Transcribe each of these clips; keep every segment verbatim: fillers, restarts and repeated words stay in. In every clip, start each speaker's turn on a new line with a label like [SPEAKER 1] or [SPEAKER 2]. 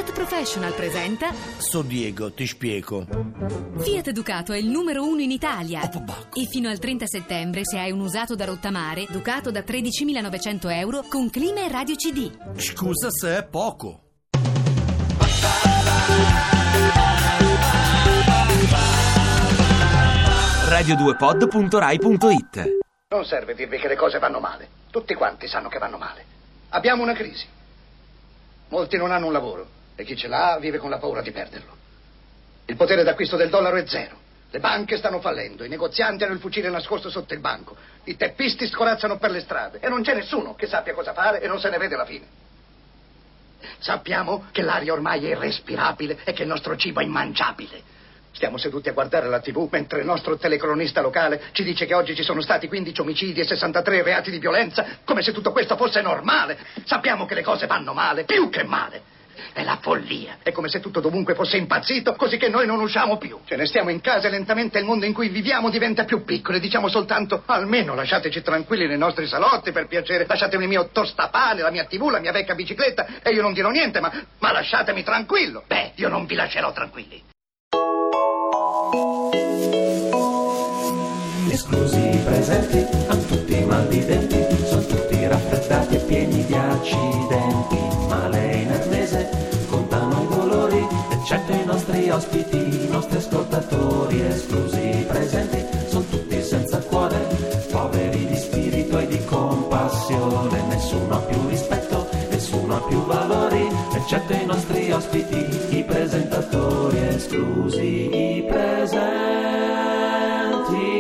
[SPEAKER 1] Fiat Professional presenta
[SPEAKER 2] So Diego, ti spiego.
[SPEAKER 1] Fiat Ducato è il numero uno in Italia.
[SPEAKER 2] Oh,
[SPEAKER 1] e fino al trenta settembre, se hai un usato da rottamare, Ducato da tredicimilanovecento euro con clima e radio C D.
[SPEAKER 2] Scusa se è poco.
[SPEAKER 3] radio due pod punto rai punto it.
[SPEAKER 4] Non serve dirvi che le cose vanno male. Tutti quanti sanno che vanno male. Abbiamo una crisi. Molti non hanno un lavoro e chi ce l'ha vive con la paura di perderlo. Il potere d'acquisto del dollaro è zero. Le banche stanno fallendo, i negozianti hanno il fucile nascosto sotto il banco, i teppisti scorazzano per le strade e non c'è nessuno che sappia cosa fare e non se ne vede la fine. Sappiamo che l'aria ormai è irrespirabile e che il nostro cibo è immangiabile. Stiamo seduti a guardare la tivù mentre il nostro telecronista locale ci dice che oggi ci sono stati quindici omicidi e sessantatré reati di violenza, come se tutto questo fosse normale. Sappiamo che le cose vanno male, più che male. È la follia. È come se tutto dovunque fosse impazzito, così che noi non usciamo più. Ce ne stiamo in casa e lentamente il mondo in cui viviamo diventa più piccolo e diciamo soltanto: almeno lasciateci tranquilli nei nostri salotti, per piacere. Lasciatemi il mio tostapane, la mia tivù, la mia vecchia bicicletta e io non dirò niente, ma, ma lasciatemi tranquillo. Beh, io non vi lascerò tranquilli.
[SPEAKER 5] Esclusi presenti, hanno tutti i mal di denti, sono tutti raffreddati e pieni di accidenti. Male in attese, contano i dolori, eccetto i nostri ospiti, i nostri ascoltatori. Esclusi presenti, sono tutti senza cuore, poveri di spirito e di compassione. Nessuno ha più rispetto, nessuno ha più valori, eccetto i nostri ospiti, i presentatori. Esclusi i presenti.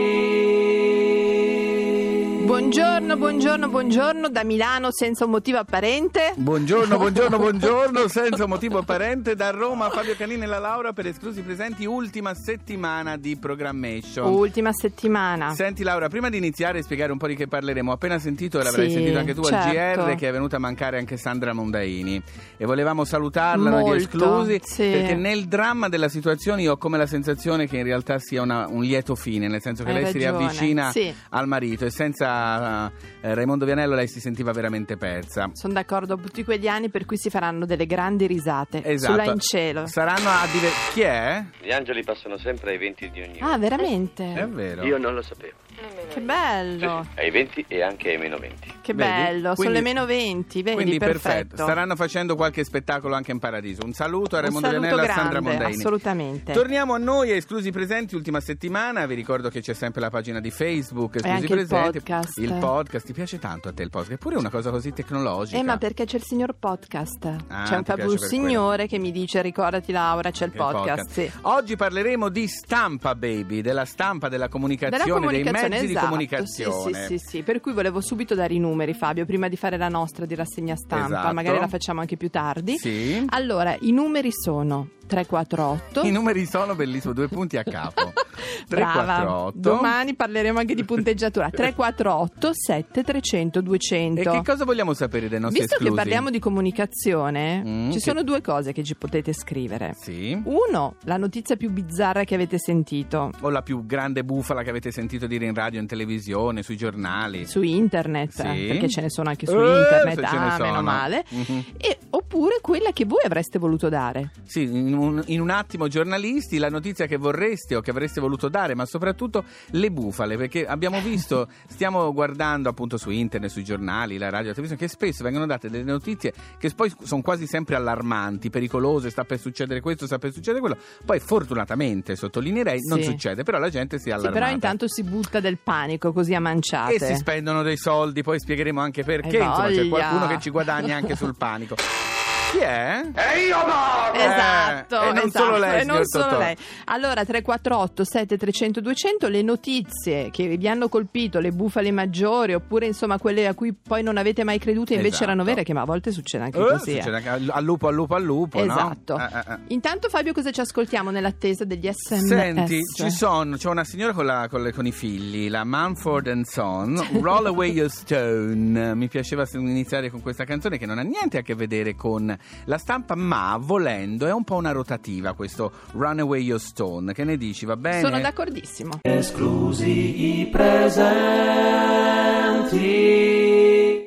[SPEAKER 6] Buongiorno, buongiorno, buongiorno da Milano senza un motivo apparente.
[SPEAKER 7] Buongiorno, buongiorno, buongiorno senza un motivo apparente da Roma. Fabio Canini e la Laura per Esclusi Presenti, ultima settimana di programmation.
[SPEAKER 6] Ultima settimana.
[SPEAKER 7] Senti Laura, prima di iniziare a spiegare un po' di che parleremo, ho appena sentito, e l'avrai
[SPEAKER 6] Sì,
[SPEAKER 7] sentito anche tu
[SPEAKER 6] certo.
[SPEAKER 7] al G R, che è venuta a mancare anche Sandra Mondaini e volevamo salutarla noi
[SPEAKER 6] Molto,
[SPEAKER 7] di Esclusi,
[SPEAKER 6] sì.
[SPEAKER 7] perché nel dramma della situazione io ho come la sensazione che in realtà sia una, un lieto fine, nel senso che
[SPEAKER 6] Hai
[SPEAKER 7] lei
[SPEAKER 6] ragione,
[SPEAKER 7] si riavvicina
[SPEAKER 6] sì.
[SPEAKER 7] al marito e senza eh, Raimondo Vianello lei si sentiva veramente persa.
[SPEAKER 6] Sono d'accordo, tutti quegli anni per cui si faranno delle grandi risate.
[SPEAKER 7] Esatto.
[SPEAKER 6] Sulla in cielo.
[SPEAKER 7] Saranno a dire chi è?
[SPEAKER 8] Gli angeli passano sempre ai venti di ogni
[SPEAKER 6] Ah, veramente?
[SPEAKER 7] È vero.
[SPEAKER 8] Io non lo sapevo.
[SPEAKER 6] Che bello.
[SPEAKER 8] Sì, sì, ai venti e anche ai meno venti.
[SPEAKER 6] Che
[SPEAKER 7] Vedi?
[SPEAKER 6] bello,
[SPEAKER 7] Quindi-
[SPEAKER 6] sono le meno venti, vedi,
[SPEAKER 7] Quindi perfetto.
[SPEAKER 6] perfetto.
[SPEAKER 7] Staranno facendo qualche spettacolo anche in paradiso. Un saluto a
[SPEAKER 6] Un
[SPEAKER 7] Raimondo
[SPEAKER 6] saluto
[SPEAKER 7] Vianello e a Sandra
[SPEAKER 6] grande,
[SPEAKER 7] Mondaini.
[SPEAKER 6] assolutamente.
[SPEAKER 7] Torniamo a noi a Esclusi Presenti, ultima settimana. Vi ricordo che c'è sempre la pagina di Facebook Esclusi
[SPEAKER 6] anche il
[SPEAKER 7] Presenti.
[SPEAKER 6] podcast.
[SPEAKER 7] Il podcast, ti piace tanto a te il podcast? Eppure è una cosa così tecnologica.
[SPEAKER 6] Eh, ma perché c'è il signor podcast?
[SPEAKER 7] Ah,
[SPEAKER 6] c'è un,
[SPEAKER 7] ti piace
[SPEAKER 6] un
[SPEAKER 7] per
[SPEAKER 6] signore che mi dice: ricordati Laura, c'è il
[SPEAKER 7] Il
[SPEAKER 6] podcast. Sì.
[SPEAKER 7] Oggi parleremo di stampa, baby, della stampa, della comunicazione,
[SPEAKER 6] Della comunicazione,
[SPEAKER 7] dei mezzi
[SPEAKER 6] esatto.
[SPEAKER 7] di comunicazione.
[SPEAKER 6] Sì, sì, sì, sì. Per cui volevo subito dare i numeri, Fabio, prima di fare la nostra di rassegna stampa.
[SPEAKER 7] Esatto.
[SPEAKER 6] Magari la facciamo anche più tardi.
[SPEAKER 7] Sì.
[SPEAKER 6] Allora, i numeri sono tre quattro otto.
[SPEAKER 7] I numeri sono bellissimi, due punti a capo. tre quattro
[SPEAKER 6] Brava.
[SPEAKER 7] otto.
[SPEAKER 6] Domani parleremo anche di punteggiatura. tre quattro otto sette trecento duecento.
[SPEAKER 7] E che cosa vogliamo sapere dei nostri
[SPEAKER 6] Visto
[SPEAKER 7] esclusi?
[SPEAKER 6] che parliamo di comunicazione,
[SPEAKER 7] Mm,
[SPEAKER 6] ci
[SPEAKER 7] che-
[SPEAKER 6] sono due cose che ci potete scrivere.
[SPEAKER 7] Sì.
[SPEAKER 6] Uno, la notizia più bizzarra che avete sentito
[SPEAKER 7] O la più grande bufala che avete sentito dire in radio, in televisione, sui giornali.
[SPEAKER 6] su internet,
[SPEAKER 7] Sì.
[SPEAKER 6] perché ce ne sono anche su
[SPEAKER 7] Eh,
[SPEAKER 6] internet,
[SPEAKER 7] se ce ne
[SPEAKER 6] ah,
[SPEAKER 7] sono.
[SPEAKER 6] meno male.
[SPEAKER 7] Mhm.
[SPEAKER 6] E, oppure quella che voi avreste voluto dare.
[SPEAKER 7] Sì, in un, in un attimo giornalisti, la notizia che vorreste o che avreste voluto dare, ma soprattutto le bufale, perché abbiamo visto, stiamo guardando appunto su internet, sui giornali, la radio, la televisione, che spesso vengono date delle notizie che poi sono quasi sempre allarmanti, pericolose, sta per succedere questo, sta per succedere quello. Poi fortunatamente, sottolineerei, non
[SPEAKER 6] Sì.
[SPEAKER 7] succede, però la gente si è
[SPEAKER 6] Sì,
[SPEAKER 7] allarmata.
[SPEAKER 6] però intanto si butta del panico così a manciate.
[SPEAKER 7] E si spendono dei soldi, poi spiegheremo anche perché,
[SPEAKER 6] Hai
[SPEAKER 7] insomma c'è
[SPEAKER 6] voglia.
[SPEAKER 7] qualcuno che ci guadagna anche sul panico. Chi è?
[SPEAKER 4] E io no!
[SPEAKER 6] Esatto,
[SPEAKER 7] Eh, e non
[SPEAKER 6] esatto,
[SPEAKER 7] solo lei,
[SPEAKER 6] e non
[SPEAKER 7] signor
[SPEAKER 6] solo
[SPEAKER 7] Totò.
[SPEAKER 6] lei. Allora, tre quattro otto sette trecento duecento, le notizie che vi hanno colpito, le bufale maggiori, oppure insomma quelle a cui poi non avete mai creduto e invece
[SPEAKER 7] Esatto.
[SPEAKER 6] erano vere, che ma a volte succede anche
[SPEAKER 7] Eh,
[SPEAKER 6] così.
[SPEAKER 7] succede
[SPEAKER 6] eh.
[SPEAKER 7] anche al al lupo, al lupo, al lupo, no?
[SPEAKER 6] Esatto.
[SPEAKER 7] Eh, eh, eh.
[SPEAKER 6] Intanto, Fabio, cosa ci ascoltiamo nell'attesa degli S M S?
[SPEAKER 7] Senti, ci sono, c'è una signora con, la, con, le, con i figli, la Mumford and Son, Roll Away Your Stone. Mi piaceva iniziare con questa canzone che non ha niente a che vedere con la stampa, ma volendo è un po' una rotativa questo Run Away Your Stone. Che ne dici, va bene?
[SPEAKER 6] Sono d'accordissimo.
[SPEAKER 5] Esclusi i presenti.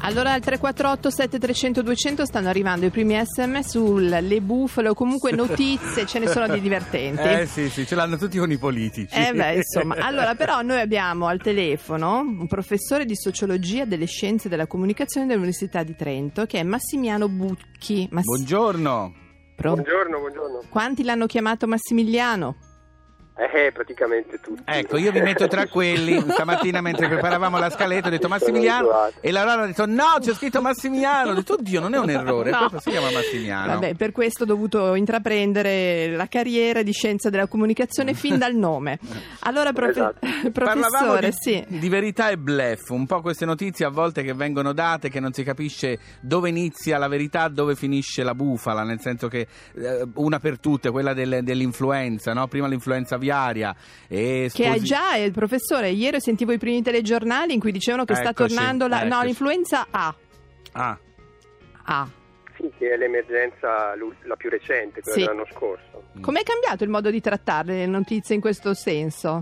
[SPEAKER 6] Allora al tre quattro otto sette tre zero zero due zero zero stanno arrivando i primi sms sulle bufale o comunque notizie, ce ne sono di divertenti.
[SPEAKER 7] Eh sì, sì, ce l'hanno tutti con i politici.
[SPEAKER 6] Eh beh, insomma. Allora, però noi abbiamo al telefono un professore di sociologia delle scienze della comunicazione dell'Università di Trento, che è Massimiliano Bucchi. Mass-
[SPEAKER 7] Buongiorno.
[SPEAKER 6] Pronto?
[SPEAKER 9] Buongiorno, buongiorno.
[SPEAKER 6] Quanti l'hanno chiamato Massimiliano?
[SPEAKER 9] Eh, praticamente tutti.
[SPEAKER 7] Ecco, io vi metto tra quelli. Stamattina mentre preparavamo la scaletta ho detto Massimiliano e la Laura ha detto no, c'è scritto Massimiliano. Ho detto oddio, non è un errore,
[SPEAKER 6] No.
[SPEAKER 7] proprio si chiama Massimiliano.
[SPEAKER 6] Vabbè, per questo ho dovuto intraprendere la carriera di scienza della comunicazione fin dal nome. Allora, profe-
[SPEAKER 9] Esatto.
[SPEAKER 7] Parlavamo
[SPEAKER 6] professore,
[SPEAKER 7] di,
[SPEAKER 6] sì.
[SPEAKER 7] di verità e bluff, un po' queste notizie a volte che vengono date che non si capisce dove inizia la verità, dove finisce la bufala, nel senso che eh, una per tutte, quella del, dell'influenza, no? Prima l'influenza aviaria e
[SPEAKER 6] Che
[SPEAKER 7] sposi-
[SPEAKER 6] è già il professore, ieri sentivo i primi telegiornali in cui dicevano che sta
[SPEAKER 7] Eccoci,
[SPEAKER 6] tornando la, no,
[SPEAKER 7] eccoci.
[SPEAKER 6] l'influenza A.
[SPEAKER 7] Ah,
[SPEAKER 6] A.
[SPEAKER 9] Sì, che è l'emergenza l'ul- la più recente, quella
[SPEAKER 6] Sì.
[SPEAKER 9] dell'anno scorso.
[SPEAKER 6] Com'è cambiato il modo di trattare le notizie in questo senso?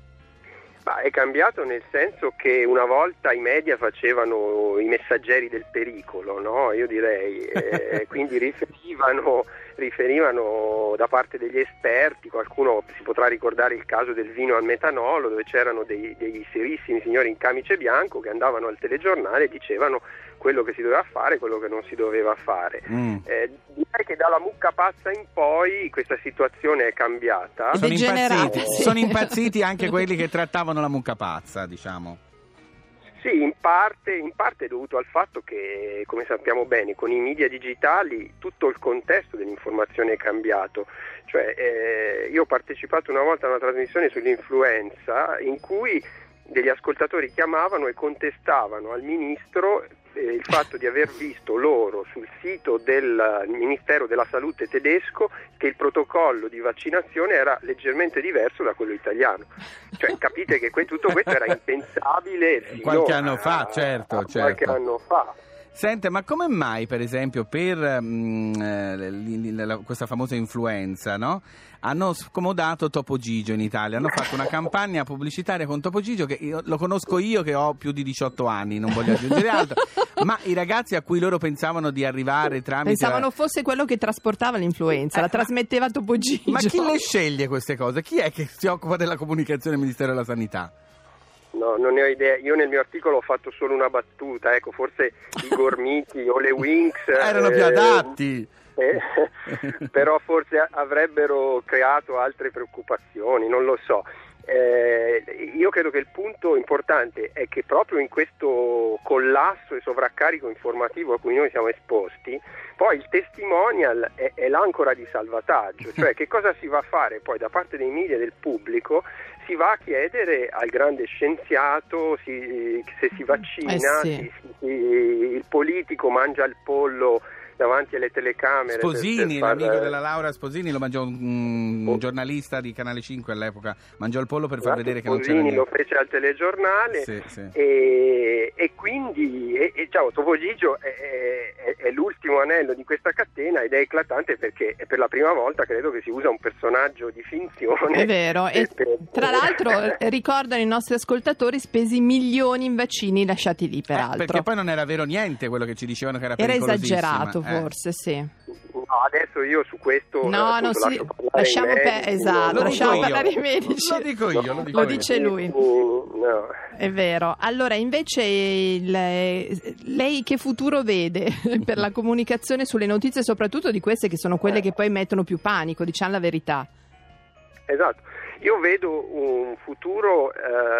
[SPEAKER 9] Ma è cambiato nel senso che una volta i media facevano i messaggeri del pericolo, no? Io direi, eh, quindi riferivano, riferivano da parte degli esperti, qualcuno si potrà ricordare il caso del vino al metanolo, dove c'erano dei, dei serissimi signori in camice bianco che andavano al telegiornale e dicevano quello che si doveva fare e quello che non si doveva fare.
[SPEAKER 7] mm.
[SPEAKER 9] Eh, direi che dalla mucca pazza in poi questa situazione è cambiata.
[SPEAKER 6] È
[SPEAKER 7] Sono
[SPEAKER 6] degenerata,
[SPEAKER 7] impazziti,
[SPEAKER 6] sì.
[SPEAKER 7] sono impazziti anche quelli che trattavano la mucca pazza, diciamo.
[SPEAKER 9] Sì, in parte, in parte è dovuto al fatto che, come sappiamo bene, con i media digitali tutto il contesto dell'informazione è cambiato. Cioè, eh, io ho partecipato una volta a una trasmissione sull'influenza in cui degli ascoltatori chiamavano e contestavano al ministro eh, il fatto di aver visto loro sul sito del Ministero della Salute tedesco che il protocollo di vaccinazione era leggermente diverso da quello italiano. Cioè, capite che que- tutto questo era impensabile fino
[SPEAKER 7] Qualche anno fa,
[SPEAKER 9] a-
[SPEAKER 7] certo,
[SPEAKER 9] a qualche
[SPEAKER 7] certo.
[SPEAKER 9] anno fa.
[SPEAKER 7] Sente, ma come mai, per esempio, per mh, eh, l- l- la- questa famosa influenza, no? Hanno scomodato Topo Gigio in Italia, hanno fatto una campagna pubblicitaria con Topo Gigio che io, lo conosco io che ho più di diciotto anni, non voglio aggiungere altro, ma i ragazzi a cui loro pensavano di arrivare tramite...
[SPEAKER 6] Pensavano
[SPEAKER 7] la-
[SPEAKER 6] fosse quello che trasportava l'influenza, la trasmetteva Topo Gigio.
[SPEAKER 7] Ma chi le sceglie queste cose? Chi è che si occupa della comunicazione del Ministero della Sanità?
[SPEAKER 9] No, non ne ho idea. Io nel mio articolo ho fatto solo una battuta, ecco, forse i Gormiti o le Winx
[SPEAKER 7] Erano
[SPEAKER 9] eh,
[SPEAKER 7] più adatti.
[SPEAKER 9] eh, però forse avrebbero creato altre preoccupazioni, non lo so. Eh, io credo che il punto importante è che proprio in questo collasso e sovraccarico informativo a cui noi siamo esposti, poi il testimonial è, è l'ancora di salvataggio, cioè che cosa si va a fare poi da parte dei media e del pubblico. Si va a chiedere al grande scienziato si, se si vaccina,
[SPEAKER 6] Eh sì.
[SPEAKER 9] si, si, il politico mangia il pollo davanti alle telecamere.
[SPEAKER 7] Sposini,
[SPEAKER 9] per- per far-
[SPEAKER 7] l'amico della Laura Sposini, lo mangiò un, un giornalista di Canale cinque all'epoca, mangiò il pollo per far
[SPEAKER 9] Esatto,
[SPEAKER 7] vedere che non c'era
[SPEAKER 9] Sposini lo
[SPEAKER 7] niente.
[SPEAKER 9] fece al telegiornale.
[SPEAKER 7] Sì, sì.
[SPEAKER 9] E, e quindi e, e, diciamo, Topo Gigio è, è, è l'ultimo anello di questa catena ed è eclatante perché è per la prima volta credo che si usa un personaggio di finzione.
[SPEAKER 6] È vero, e
[SPEAKER 9] per-
[SPEAKER 6] tra l'altro eh, ricordano i nostri ascoltatori spesi milioni in vaccini lasciati lì
[SPEAKER 7] Eh,
[SPEAKER 6] peraltro.
[SPEAKER 7] perché poi non era vero niente quello che ci dicevano che era
[SPEAKER 6] Era
[SPEAKER 7] pericolosissima.
[SPEAKER 6] esagerato
[SPEAKER 7] Eh.
[SPEAKER 6] forse, sì.
[SPEAKER 9] No, adesso io su questo
[SPEAKER 6] No,
[SPEAKER 9] appunto,
[SPEAKER 6] non si-
[SPEAKER 9] lascio parlare
[SPEAKER 6] lasciamo
[SPEAKER 9] i
[SPEAKER 6] pe-
[SPEAKER 9] medici,
[SPEAKER 6] esatto,
[SPEAKER 7] Lo
[SPEAKER 6] lasciamo
[SPEAKER 7] dico io.
[SPEAKER 6] parlare i medici.
[SPEAKER 7] Lo dico io, lo dico
[SPEAKER 6] Lo
[SPEAKER 7] io.
[SPEAKER 6] dice lui.
[SPEAKER 9] Mm, no.
[SPEAKER 6] È vero. Allora, invece, il- lei che futuro vede per la comunicazione sulle notizie, soprattutto di queste che sono quelle che poi mettono più panico, diciamo la verità?
[SPEAKER 9] Esatto, io vedo un futuro,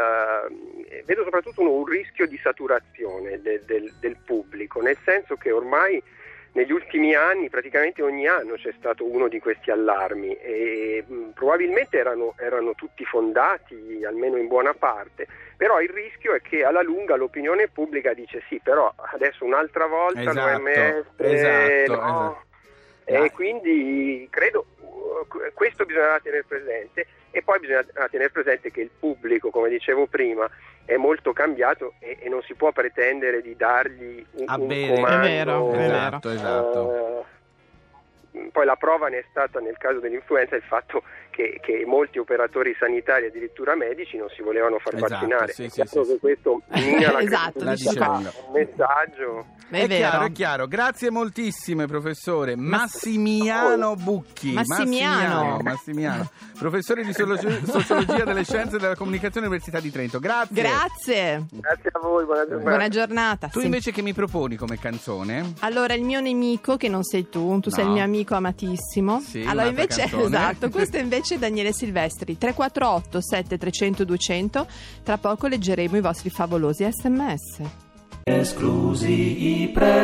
[SPEAKER 9] eh, vedo soprattutto un, un rischio di saturazione de- del, del pubblico, nel senso che ormai negli ultimi anni, praticamente ogni anno c'è stato uno di questi allarmi e mh, probabilmente erano, erano tutti fondati, almeno in buona parte, però il rischio è che alla lunga l'opinione pubblica dice sì, però adesso un'altra volta
[SPEAKER 7] Esatto,
[SPEAKER 9] l'O M S,
[SPEAKER 7] esatto,
[SPEAKER 9] no?
[SPEAKER 7] esatto.
[SPEAKER 9] E
[SPEAKER 7] Dai.
[SPEAKER 9] quindi credo uh, questo bisogna tenere presente e poi bisogna tenere presente che il pubblico, come dicevo prima, è molto cambiato e, e non si può pretendere di dargli un,
[SPEAKER 7] A
[SPEAKER 9] un
[SPEAKER 7] bere.
[SPEAKER 9] comando.
[SPEAKER 6] È vero, è
[SPEAKER 7] Esatto, esatto.
[SPEAKER 9] eh, poi poi la prova ne è stata nel caso dell'influenza il fatto che, che molti operatori sanitari, addirittura medici, non si volevano far
[SPEAKER 7] esatto,
[SPEAKER 9] vaccinare.
[SPEAKER 7] Sì,
[SPEAKER 9] è
[SPEAKER 7] sì,
[SPEAKER 9] chiaro
[SPEAKER 7] sì,
[SPEAKER 9] che questo mina la
[SPEAKER 6] Esatto,
[SPEAKER 7] la
[SPEAKER 9] credibilità,
[SPEAKER 7] diciamo.
[SPEAKER 9] un messaggio.
[SPEAKER 7] È,
[SPEAKER 6] È
[SPEAKER 7] chiaro,
[SPEAKER 6] vero.
[SPEAKER 7] è chiaro. Grazie moltissime, professore Massimiano Bucchi.
[SPEAKER 6] Massimiano.
[SPEAKER 7] Massimiano, Massimiano. Professore di sociologia, sociologia delle scienze e della comunicazione Università di Trento. Grazie.
[SPEAKER 6] Grazie.
[SPEAKER 9] Grazie a voi, buona giornata.
[SPEAKER 6] Buona giornata.
[SPEAKER 7] Tu
[SPEAKER 6] Sì.
[SPEAKER 7] invece che mi proponi come canzone?
[SPEAKER 6] Allora, il mio nemico, che non sei tu, tu
[SPEAKER 7] No.
[SPEAKER 6] sei il mio amico amatissimo.
[SPEAKER 7] Sì,
[SPEAKER 6] allora,
[SPEAKER 7] un'altra
[SPEAKER 6] invece,
[SPEAKER 7] canzone.
[SPEAKER 6] esatto, questo è invece Daniele Silvestri. tre quattro otto sette tre zero zero due zero zero. Tra poco leggeremo i vostri favolosi sms.
[SPEAKER 5] Esclusi i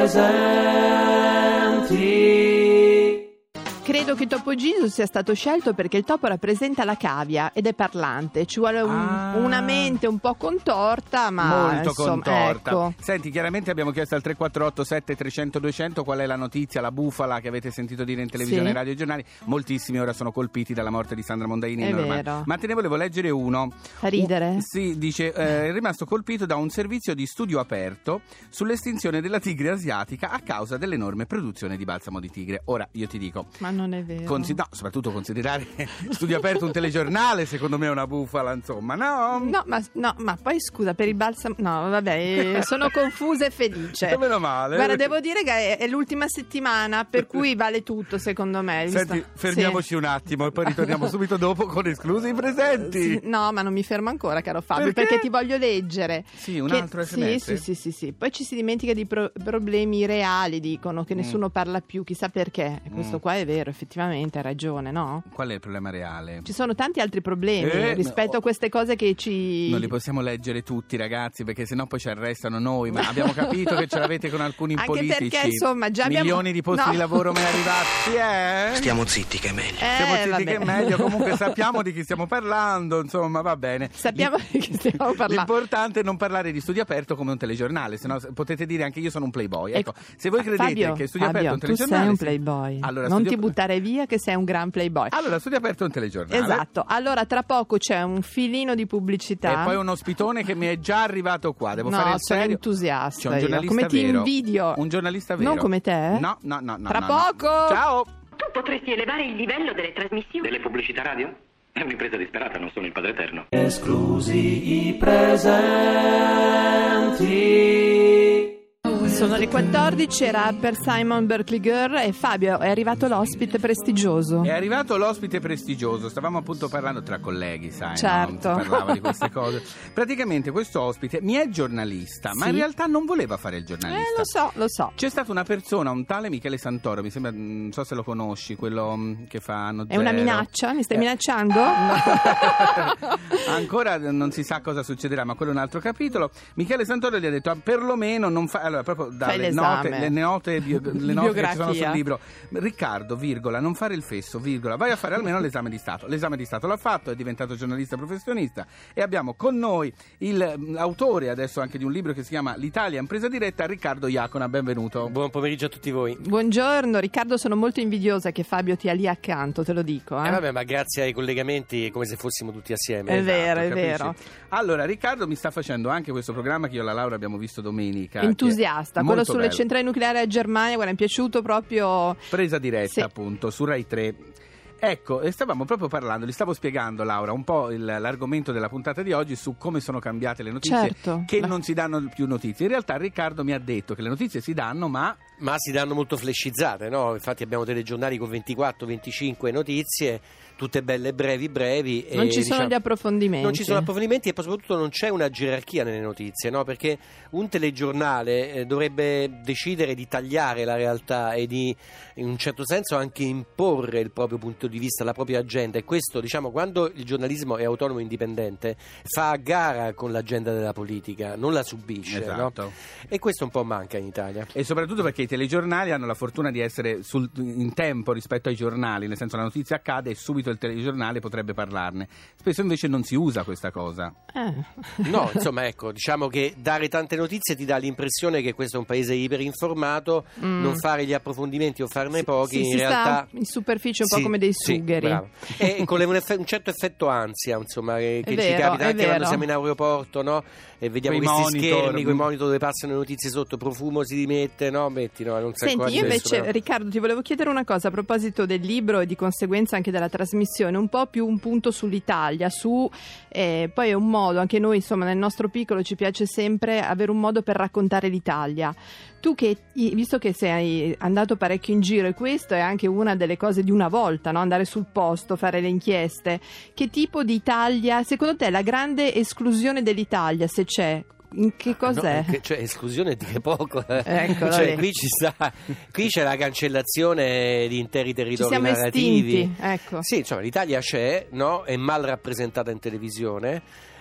[SPEAKER 5] presenti.
[SPEAKER 6] Credo che Topo Gigio sia stato scelto perché il topo rappresenta la cavia ed è parlante. Ci vuole un-
[SPEAKER 7] Ah.
[SPEAKER 6] una mente un po' contorta, ma
[SPEAKER 7] Molto
[SPEAKER 6] insomma,
[SPEAKER 7] contorta.
[SPEAKER 6] ecco.
[SPEAKER 7] Senti, chiaramente abbiamo chiesto al tre quattro otto sette tre zero zero due zero zero qual è la notizia, la bufala che avete sentito dire in televisione,
[SPEAKER 6] Sì.
[SPEAKER 7] radio e giornali. Moltissimi ora sono colpiti dalla morte di Sandra Mondaini.
[SPEAKER 6] È
[SPEAKER 7] normale.
[SPEAKER 6] vero.
[SPEAKER 7] Ma te ne volevo leggere uno.
[SPEAKER 6] Fa ridere?
[SPEAKER 7] Un- sì, dice eh, è rimasto colpito da un servizio di studio aperto sull'estinzione della tigre asiatica a causa dell'enorme produzione di balsamo di tigre. Ora io ti dico,
[SPEAKER 6] Ma non è vero.
[SPEAKER 7] consi- no, soprattutto considerare studio aperto un telegiornale, secondo me è una bufala, insomma, no?
[SPEAKER 6] No, ma, no, ma poi scusa, per il balsamo... No, vabbè, sono confusa e felice.
[SPEAKER 7] Meno male.
[SPEAKER 6] Guarda, devo dire che è, è l'ultima settimana, per cui vale tutto, secondo me.
[SPEAKER 7] Senti,
[SPEAKER 6] Visto-
[SPEAKER 7] fermiamoci
[SPEAKER 6] sì.
[SPEAKER 7] un attimo e poi ritorniamo subito dopo con esclusi i presenti.
[SPEAKER 6] Sì, no, ma non mi fermo ancora, caro Fabio,
[SPEAKER 7] Perché?
[SPEAKER 6] perché, ti voglio leggere.
[SPEAKER 7] Sì, un
[SPEAKER 6] Che-
[SPEAKER 7] altro
[SPEAKER 6] sì,
[SPEAKER 7] S M S.
[SPEAKER 6] Sì, sì, sì, sì. Poi ci si dimentica di pro- problemi reali, dicono che
[SPEAKER 7] Mm.
[SPEAKER 6] nessuno parla più, chissà perché. E questo
[SPEAKER 7] Mm.
[SPEAKER 6] qua è vero, effettivamente, hai ragione, no?
[SPEAKER 7] Qual è il problema reale?
[SPEAKER 6] Ci sono tanti altri problemi
[SPEAKER 7] Eh,
[SPEAKER 6] rispetto
[SPEAKER 7] no.
[SPEAKER 6] a queste cose che ci...
[SPEAKER 7] Non li possiamo leggere tutti, ragazzi, perché sennò poi ci arrestano noi. Ma abbiamo capito che ce l'avete con alcuni
[SPEAKER 6] Anche
[SPEAKER 7] politici.
[SPEAKER 6] perché, insomma, già abbiamo-
[SPEAKER 7] milioni di posti
[SPEAKER 6] No.
[SPEAKER 7] di lavoro mai arrivati. Eh?
[SPEAKER 2] Stiamo zitti che è meglio.
[SPEAKER 6] Eh,
[SPEAKER 7] Stiamo zitti
[SPEAKER 6] vabbè.
[SPEAKER 7] che è meglio. Comunque sappiamo di chi stiamo parlando. Insomma, va bene.
[SPEAKER 6] Sappiamo di chi stiamo parlando.
[SPEAKER 7] L'importante è non parlare di studio aperto come un telegiornale, sennò potete dire anche io sono un playboy. Ecco, se voi credete
[SPEAKER 6] Fabio,
[SPEAKER 7] che studio
[SPEAKER 6] Fabio,
[SPEAKER 7] aperto è un
[SPEAKER 6] tu
[SPEAKER 7] telegiornale,
[SPEAKER 6] sei un
[SPEAKER 7] sì.
[SPEAKER 6] playboy.
[SPEAKER 7] Allora,
[SPEAKER 6] non
[SPEAKER 7] studio-
[SPEAKER 6] ti buttare via che sei un gran playboy.
[SPEAKER 7] Allora, studio aperto è un telegiornale.
[SPEAKER 6] Esatto, allora tra poco c'è un filino di pubblicità.
[SPEAKER 7] E poi un ospitone che mi è già arrivato qua. Devo
[SPEAKER 6] No,
[SPEAKER 7] fare il
[SPEAKER 6] sono
[SPEAKER 7] serio.
[SPEAKER 6] entusiasta
[SPEAKER 7] C'è un
[SPEAKER 6] io.
[SPEAKER 7] giornalista
[SPEAKER 6] Come ti
[SPEAKER 7] vero.
[SPEAKER 6] invidio.
[SPEAKER 7] Un giornalista vero.
[SPEAKER 6] Non come te?
[SPEAKER 7] No, no, no, no.
[SPEAKER 6] Tra
[SPEAKER 7] no, no.
[SPEAKER 6] poco.
[SPEAKER 7] Ciao.
[SPEAKER 10] Tu potresti elevare il livello delle trasmissioni.
[SPEAKER 8] Delle pubblicità radio? È un'impresa disperata, non sono il Padre Eterno.
[SPEAKER 5] Esclusi i presenti.
[SPEAKER 6] Sono le quattordici, era per Simon Berkeley Girl e Fabio, è arrivato l'ospite prestigioso.
[SPEAKER 7] È arrivato l'ospite prestigioso, stavamo appunto parlando tra colleghi, sai,
[SPEAKER 6] Certo.
[SPEAKER 7] no? Si parlava di queste cose. Praticamente questo ospite mi è giornalista, ma
[SPEAKER 6] Sì.
[SPEAKER 7] in realtà non voleva fare il giornalista.
[SPEAKER 6] Eh, lo so, lo so.
[SPEAKER 7] C'è stata una persona, un tale Michele Santoro, mi sembra, non so se lo conosci, quello mm, che fa Anno
[SPEAKER 6] È una
[SPEAKER 7] Zero.
[SPEAKER 6] minaccia? Mi stai
[SPEAKER 7] Eh.
[SPEAKER 6] minacciando?
[SPEAKER 7] Ancora non si sa cosa succederà, ma quello è un altro capitolo. Michele Santoro gli ha detto: ah, perlomeno non fa. Allora, proprio
[SPEAKER 6] Fai
[SPEAKER 7] dalle
[SPEAKER 6] l'esame.
[SPEAKER 7] note, le note, bio- le note che ci sono
[SPEAKER 6] biografia.
[SPEAKER 7] sul libro, Riccardo, virgola, non fare il fesso, virgola, vai a fare almeno l'esame di Stato. L'esame di Stato l'ha fatto, è diventato giornalista professionista e abbiamo con noi il, l'autore adesso anche di un libro che si chiama L'Italia impresa diretta, Riccardo Iacona. Benvenuto.
[SPEAKER 11] Buon pomeriggio a tutti voi.
[SPEAKER 6] Buongiorno Riccardo, sono molto invidiosa che Fabio ti ha lì accanto, te lo dico. Eh?
[SPEAKER 11] Eh vabbè, ma grazie ai collegamenti è come se fossimo tutti assieme.
[SPEAKER 6] È vero, è
[SPEAKER 7] Capisci?
[SPEAKER 6] vero.
[SPEAKER 7] Allora, Riccardo mi sta facendo anche questo programma che io e la Laura abbiamo visto domenica. che è
[SPEAKER 6] Entusiasta, quello
[SPEAKER 7] molto
[SPEAKER 6] sulle
[SPEAKER 7] bello.
[SPEAKER 6] centrali nucleari a Germania, guarda, mi è piaciuto proprio.
[SPEAKER 7] Presa diretta,
[SPEAKER 6] Sì.
[SPEAKER 7] appunto, su Rai tre. Ecco, e stavamo proprio parlando, gli stavo spiegando, Laura, un po' il- l'argomento della puntata di oggi su come sono cambiate le notizie,
[SPEAKER 6] Certo.
[SPEAKER 7] che non si danno più notizie. In realtà Riccardo mi ha detto che le notizie si danno, ma...
[SPEAKER 11] Ma si danno molto flescizzate, no? Infatti abbiamo telegiornali con ventiquattro venticinque notizie, tutte belle brevi brevi.
[SPEAKER 6] Non
[SPEAKER 11] e,
[SPEAKER 6] ci sono
[SPEAKER 11] diciamo,
[SPEAKER 6] gli approfondimenti.
[SPEAKER 11] Non ci sono approfondimenti e poi soprattutto non c'è una gerarchia nelle notizie, no? Perché un telegiornale eh, dovrebbe decidere di tagliare la realtà e di, in un certo senso, anche imporre il proprio punto di vista, la propria agenda. E questo, diciamo, quando il giornalismo è autonomo e indipendente, fa a gara con l'agenda della politica, non la subisce,
[SPEAKER 7] Esatto.
[SPEAKER 11] no? E questo un po' manca in Italia.
[SPEAKER 7] E soprattutto perché i telegiornali hanno la fortuna di essere sul- in tempo rispetto ai giornali, nel senso la notizia accade e subito il telegiornale potrebbe parlarne. Spesso invece non si usa questa cosa.
[SPEAKER 6] Eh.
[SPEAKER 11] No, insomma, ecco, diciamo che dare tante notizie ti dà l'impressione che questo è un paese iperinformato,
[SPEAKER 6] Mm.
[SPEAKER 11] non fare gli approfondimenti o farne pochi,
[SPEAKER 6] Sì,
[SPEAKER 11] in
[SPEAKER 6] si
[SPEAKER 11] realtà
[SPEAKER 6] sta in superficie un
[SPEAKER 11] Sì.
[SPEAKER 6] po' come dei
[SPEAKER 11] Sì,
[SPEAKER 6] sugheri.
[SPEAKER 11] bravo. E con le- un, eff- un certo effetto ansia, insomma, che, che ci
[SPEAKER 6] vero,
[SPEAKER 11] capita
[SPEAKER 6] è
[SPEAKER 11] anche quando
[SPEAKER 6] vero.
[SPEAKER 11] siamo in aeroporto, no? E vediamo
[SPEAKER 7] Quei
[SPEAKER 11] questi
[SPEAKER 7] monitor.
[SPEAKER 11] schermi, quei monitor dove passano le notizie sotto, profumo si dimette, no? Metti, no? Non sai
[SPEAKER 6] Senti,
[SPEAKER 11] cosa
[SPEAKER 6] io
[SPEAKER 11] questo,
[SPEAKER 6] invece,
[SPEAKER 11] però.
[SPEAKER 6] Riccardo, ti volevo chiedere una cosa a proposito del libro e di conseguenza anche della trasmissione, un po' più un punto sull'Italia, su eh, poi è un modo, anche noi insomma nel nostro piccolo ci piace sempre avere un modo per raccontare l'Italia. Tu che, visto che sei andato parecchio in giro e questo è anche una delle cose di una volta, no? Andare sul posto, fare le inchieste, che tipo di Italia, secondo te la grande esclusione dell'Italia, se c'è, in che cos'è?
[SPEAKER 11] No, che- cioè, esclusione è dire poco. eh.
[SPEAKER 6] Ecco,
[SPEAKER 11] Cioè,
[SPEAKER 6] vabbè.
[SPEAKER 11] qui ci sta, qui c'è la cancellazione di interi
[SPEAKER 6] Ci
[SPEAKER 11] territori
[SPEAKER 6] siamo
[SPEAKER 11] narrativi.
[SPEAKER 6] estinti, ecco.
[SPEAKER 11] Sì, insomma, l'Italia c'è, no? È mal rappresentata in televisione,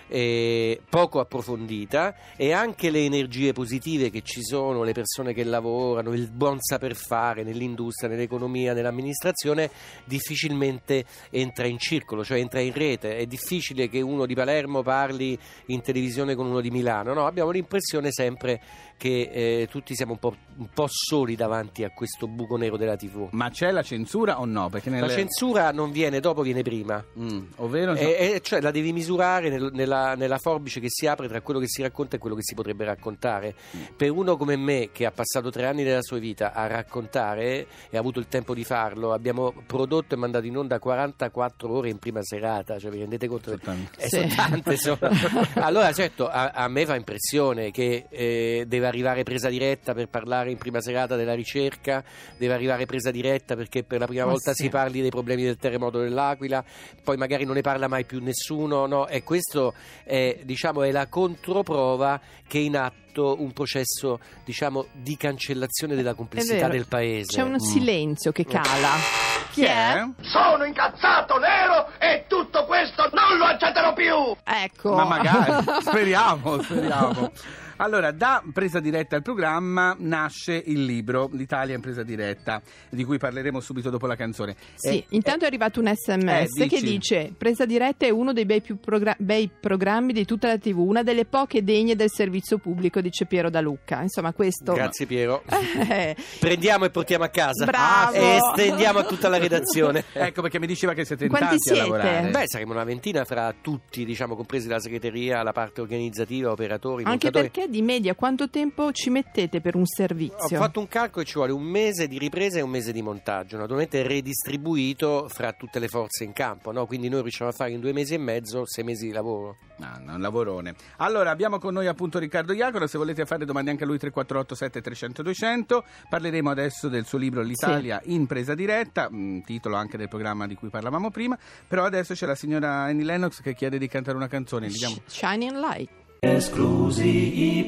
[SPEAKER 11] eh, poco approfondita, e anche le energie positive che ci sono, le persone che lavorano, il buon saper fare nell'industria, nell'economia, nell'amministrazione, difficilmente entra in circolo, cioè entra in rete. È difficile che uno di Palermo parli in televisione con uno di Milano, no? Abbiamo l'impressione sempre che eh, tutti siamo un po', un po' soli davanti a questo buco nero della tivù.
[SPEAKER 7] Ma c'è la censura o no? Perché nelle...
[SPEAKER 11] La censura non viene dopo, viene prima.
[SPEAKER 7] Mm, ovvero...
[SPEAKER 11] E, e cioè la devi misurare nel- nella, nella forbice che si apre tra quello che si racconta e quello che si potrebbe raccontare. Per uno come me, che ha passato tre anni della sua vita a raccontare e ha avuto il tempo di farlo, abbiamo prodotto e mandato in onda quarantaquattro ore in prima serata, cioè vi rendete conto?
[SPEAKER 7] Sono tante.
[SPEAKER 11] Eh,
[SPEAKER 6] Sì.
[SPEAKER 11] sono tante, insomma. Allora certo, a, a me fa impressione che eh, deve arrivare presa diretta per parlare in prima serata della ricerca, deve arrivare presa diretta perché per la prima
[SPEAKER 6] Ma
[SPEAKER 11] volta
[SPEAKER 6] sì.
[SPEAKER 11] si parli dei problemi del terremoto dell'Aquila, poi magari non ne parla mai più nessuno, no? E questo è, diciamo, è la controprova che è in atto un processo, diciamo, di cancellazione della
[SPEAKER 6] È
[SPEAKER 11] complessità
[SPEAKER 6] vero.
[SPEAKER 11] del paese.
[SPEAKER 6] C'è un silenzio che cala. Chi è?
[SPEAKER 4] Sono incazzato nero e tutto questo non lo accetterò più!
[SPEAKER 6] Ecco.
[SPEAKER 7] Ma magari, speriamo, speriamo. Allora, da Presa Diretta al programma nasce il libro L'Italia in presa diretta, di cui parleremo subito dopo la canzone.
[SPEAKER 6] Sì,
[SPEAKER 7] Eh,
[SPEAKER 6] intanto è arrivato un sms
[SPEAKER 7] eh,
[SPEAKER 6] che
[SPEAKER 7] dici.
[SPEAKER 6] dice: Presa Diretta è uno dei bei, più progra- bei programmi di tutta la tivù, una delle poche degne del servizio pubblico, dice Piero Da Lucca. Insomma, questo
[SPEAKER 11] Grazie Piero.
[SPEAKER 6] Eh,
[SPEAKER 11] Prendiamo e portiamo a casa.
[SPEAKER 6] Bravo.
[SPEAKER 11] E estendiamo a tutta la redazione.
[SPEAKER 7] Ecco perché mi diceva che siete in
[SPEAKER 6] Quanti
[SPEAKER 7] tanti a
[SPEAKER 6] siete?
[SPEAKER 7] lavorare.
[SPEAKER 11] Beh, saremo una ventina fra tutti, diciamo, compresi la segreteria, la parte organizzativa, operatori,
[SPEAKER 6] anche
[SPEAKER 11] montatori.
[SPEAKER 6] perché di media quanto tempo ci mettete per un
[SPEAKER 11] Ho
[SPEAKER 6] servizio?
[SPEAKER 11] fatto un calcolo e ci vuole un mese di ripresa e un mese di montaggio, naturalmente redistribuito fra tutte le forze in campo, no? Quindi noi riusciamo a fare in due mesi e mezzo sei mesi di lavoro.
[SPEAKER 7] No, no, un lavorone. Allora, abbiamo con noi appunto Riccardo Iacona, se volete fare domande anche a lui tre quattro otto sette trecento duecento. Parleremo adesso del suo libro L'Italia in presa diretta, mh, titolo anche del programma di cui parlavamo prima, però adesso c'è la signora Annie Lennox che chiede di cantare una canzone, diciamo.
[SPEAKER 6] Shining Light.
[SPEAKER 5] Esclusi i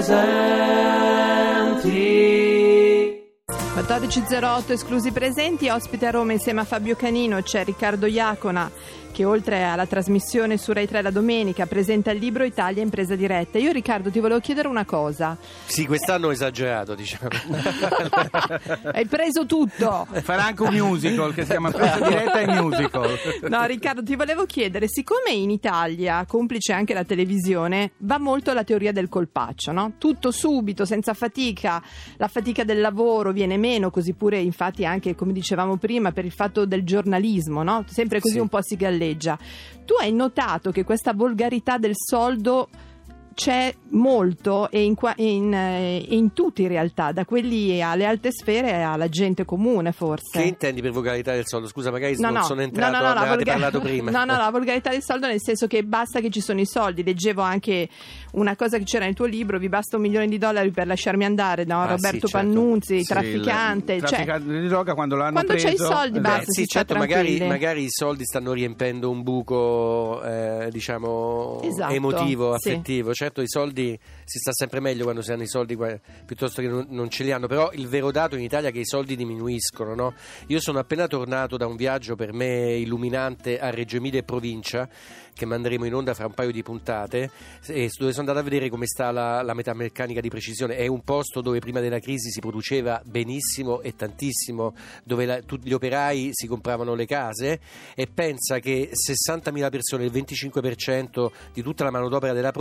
[SPEAKER 5] presenti.
[SPEAKER 6] quattordici zero otto esclusi presenti, ospite a Roma insieme a Fabio Canino c'è Riccardo Iacona, che oltre alla trasmissione su Rai tre la domenica presenta il libro Italia in presa diretta. Io, Riccardo, ti volevo chiedere una cosa.
[SPEAKER 11] Sì, quest'anno ho esagerato, diciamo.
[SPEAKER 6] Hai preso tutto.
[SPEAKER 7] Farà anche un musical che si chiama Presa Diretta e Musical.
[SPEAKER 6] No, Riccardo, ti volevo chiedere, siccome in Italia, complice anche la televisione, va molto la teoria del colpaccio, no? Tutto subito, senza fatica, la fatica del lavoro viene meno, così pure infatti anche, come dicevamo prima, per il fatto del giornalismo, no? Sempre così
[SPEAKER 11] Sì.
[SPEAKER 6] un po' si galleggia. Tu hai notato che questa volgarità del soldo c'è molto e in, qua- in, eh, in tutti in realtà, da quelli alle alte sfere alla gente comune forse.
[SPEAKER 11] Che intendi per volgarità del soldo? Scusa, magari
[SPEAKER 6] No,
[SPEAKER 11] non
[SPEAKER 6] no,
[SPEAKER 11] sono entrato,
[SPEAKER 6] no, no, no, la
[SPEAKER 11] avevate
[SPEAKER 6] volga-
[SPEAKER 11] parlato prima.
[SPEAKER 6] No, no, la volgarità del soldo nel senso che basta che ci sono i soldi. Leggevo anche una cosa che c'era nel tuo libro: vi basta un milione di dollari per lasciarmi andare, no?
[SPEAKER 11] Ah,
[SPEAKER 6] Roberto
[SPEAKER 11] sì, certo.
[SPEAKER 6] Pannunzi,
[SPEAKER 7] Sì,
[SPEAKER 6] trafficante.
[SPEAKER 7] il
[SPEAKER 6] cioè,
[SPEAKER 7] trafficante di droga quando l'hanno
[SPEAKER 6] quando
[SPEAKER 7] preso.
[SPEAKER 6] c'hai i soldi,
[SPEAKER 7] eh,
[SPEAKER 6] basta.
[SPEAKER 11] Beh,
[SPEAKER 6] si
[SPEAKER 11] sì,
[SPEAKER 6] sta
[SPEAKER 11] certo, magari,
[SPEAKER 6] tranquilli.
[SPEAKER 11] magari i soldi stanno riempendo un buco, eh, diciamo,
[SPEAKER 6] Esatto,
[SPEAKER 11] emotivo,
[SPEAKER 6] sì.
[SPEAKER 11] affettivo. Certo, i soldi si sta sempre meglio quando si hanno i soldi qua- piuttosto che non, non ce li hanno. Però il vero dato in Italia è che i soldi diminuiscono, no? Io sono appena tornato da un viaggio per me illuminante a Reggio Emilia e provincia, che manderemo in onda fra un paio di puntate, e dove sono andato a vedere come sta la, la metalmeccanica di precisione. È un posto dove prima della crisi si produceva benissimo e tantissimo, dove la, tutti gli operai si compravano le case, e pensa che sessantamila persone, il venticinque per cento di tutta la manodopera della provincia,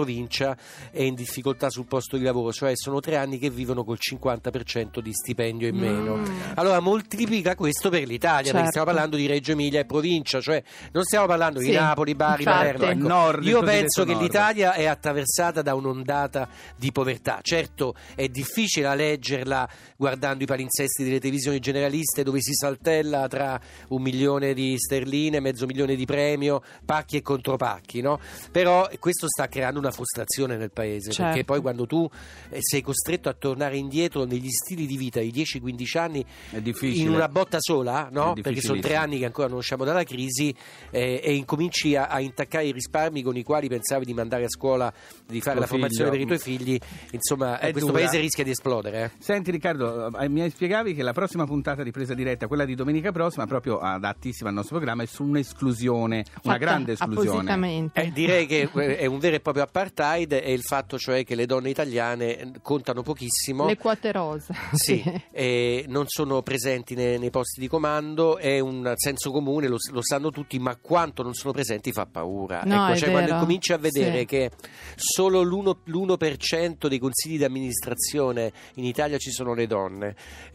[SPEAKER 11] provincia è in difficoltà sul posto di lavoro, cioè sono tre anni che vivono col cinquanta per cento di stipendio in meno. Mm. Allora moltiplica questo per l'Italia, certo. perché stiamo parlando di Reggio Emilia e provincia, cioè non stiamo parlando sì, di Napoli, Bari, Palermo. Ecco, nord, io penso che nord. l'Italia è attraversata da un'ondata di povertà. Certo, è difficile a leggerla guardando i palinsesti delle televisioni generaliste dove si saltella tra un milione di sterline, mezzo milione di premio, pacchi e contropacchi, no? Però questo sta creando una frustrazione nel paese, certo. perché poi quando tu sei costretto a tornare indietro negli stili di vita di dieci quindici anni in una botta sola, no? Perché sono tre anni che ancora non usciamo dalla crisi eh, e incominci a, a intaccare i risparmi con i quali pensavi di mandare a scuola, di fare Tuo la figlio. formazione per i tuoi figli, insomma eh, questo dura. paese rischia di esplodere. Eh.
[SPEAKER 7] Senti Riccardo, mi spiegavi che la prossima puntata di Presa Diretta, quella di domenica prossima, proprio adattissima al nostro programma, è su un'esclusione, Fatta una grande esclusione.
[SPEAKER 11] Eh, direi che è un vero e proprio apartheid, è il fatto cioè che le donne italiane contano pochissimo.
[SPEAKER 6] Le quote rosa.
[SPEAKER 11] Sì, eh, non sono presenti nei, nei posti di comando, è un senso comune, lo, lo sanno tutti, ma quanto non sono presenti fa paura.
[SPEAKER 6] No,
[SPEAKER 11] ecco, cioè
[SPEAKER 6] vero.
[SPEAKER 11] quando cominci a vedere
[SPEAKER 6] sì.
[SPEAKER 11] che solo l'uno per cento dei consigli di amministrazione in Italia ci sono le donne,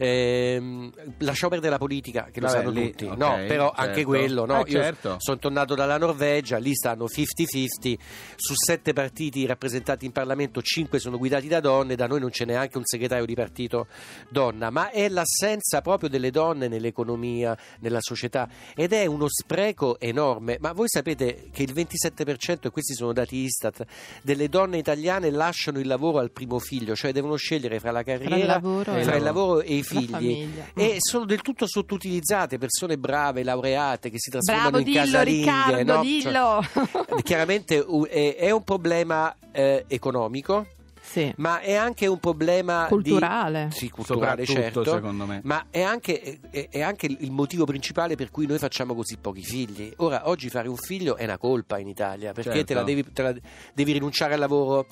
[SPEAKER 11] ehm, lasciamo perdere la politica, che lo Vabbè, sanno lì, tutti, okay, no, però certo. anche quello, no?
[SPEAKER 7] Eh, certo.
[SPEAKER 11] Io sono tornato dalla Norvegia, lì stanno cinquanta cinquanta, su sette partiti rappresentati in Parlamento, cinque sono guidati da donne, da noi non c'è neanche un segretario di partito donna, ma è l'assenza proprio delle donne nell'economia, nella società, ed è uno spreco enorme. Ma voi sapete che il ventisette per cento, e questi sono dati Istat, delle donne italiane lasciano il lavoro al primo figlio, cioè devono scegliere fra la carriera, fra il lavoro, fra il lavoro e i figli, e sono del tutto sottoutilizzate, persone brave, laureate, che si trasformano
[SPEAKER 6] Bravo,
[SPEAKER 11] in
[SPEAKER 6] dillo,
[SPEAKER 11] casalinghe,
[SPEAKER 6] Riccardo,
[SPEAKER 11] no?
[SPEAKER 6] dillo.
[SPEAKER 11] Cioè, chiaramente è, è un problema eh, economico.
[SPEAKER 6] Sì.
[SPEAKER 11] Ma è anche un problema
[SPEAKER 6] culturale,
[SPEAKER 11] di... sì, culturale, certo,
[SPEAKER 7] secondo me.
[SPEAKER 11] Ma è anche, è, è anche il motivo principale per cui noi facciamo così pochi figli. Ora, oggi fare un figlio è una colpa in Italia, perché certo. te, la devi, te la devi rinunciare al lavoro,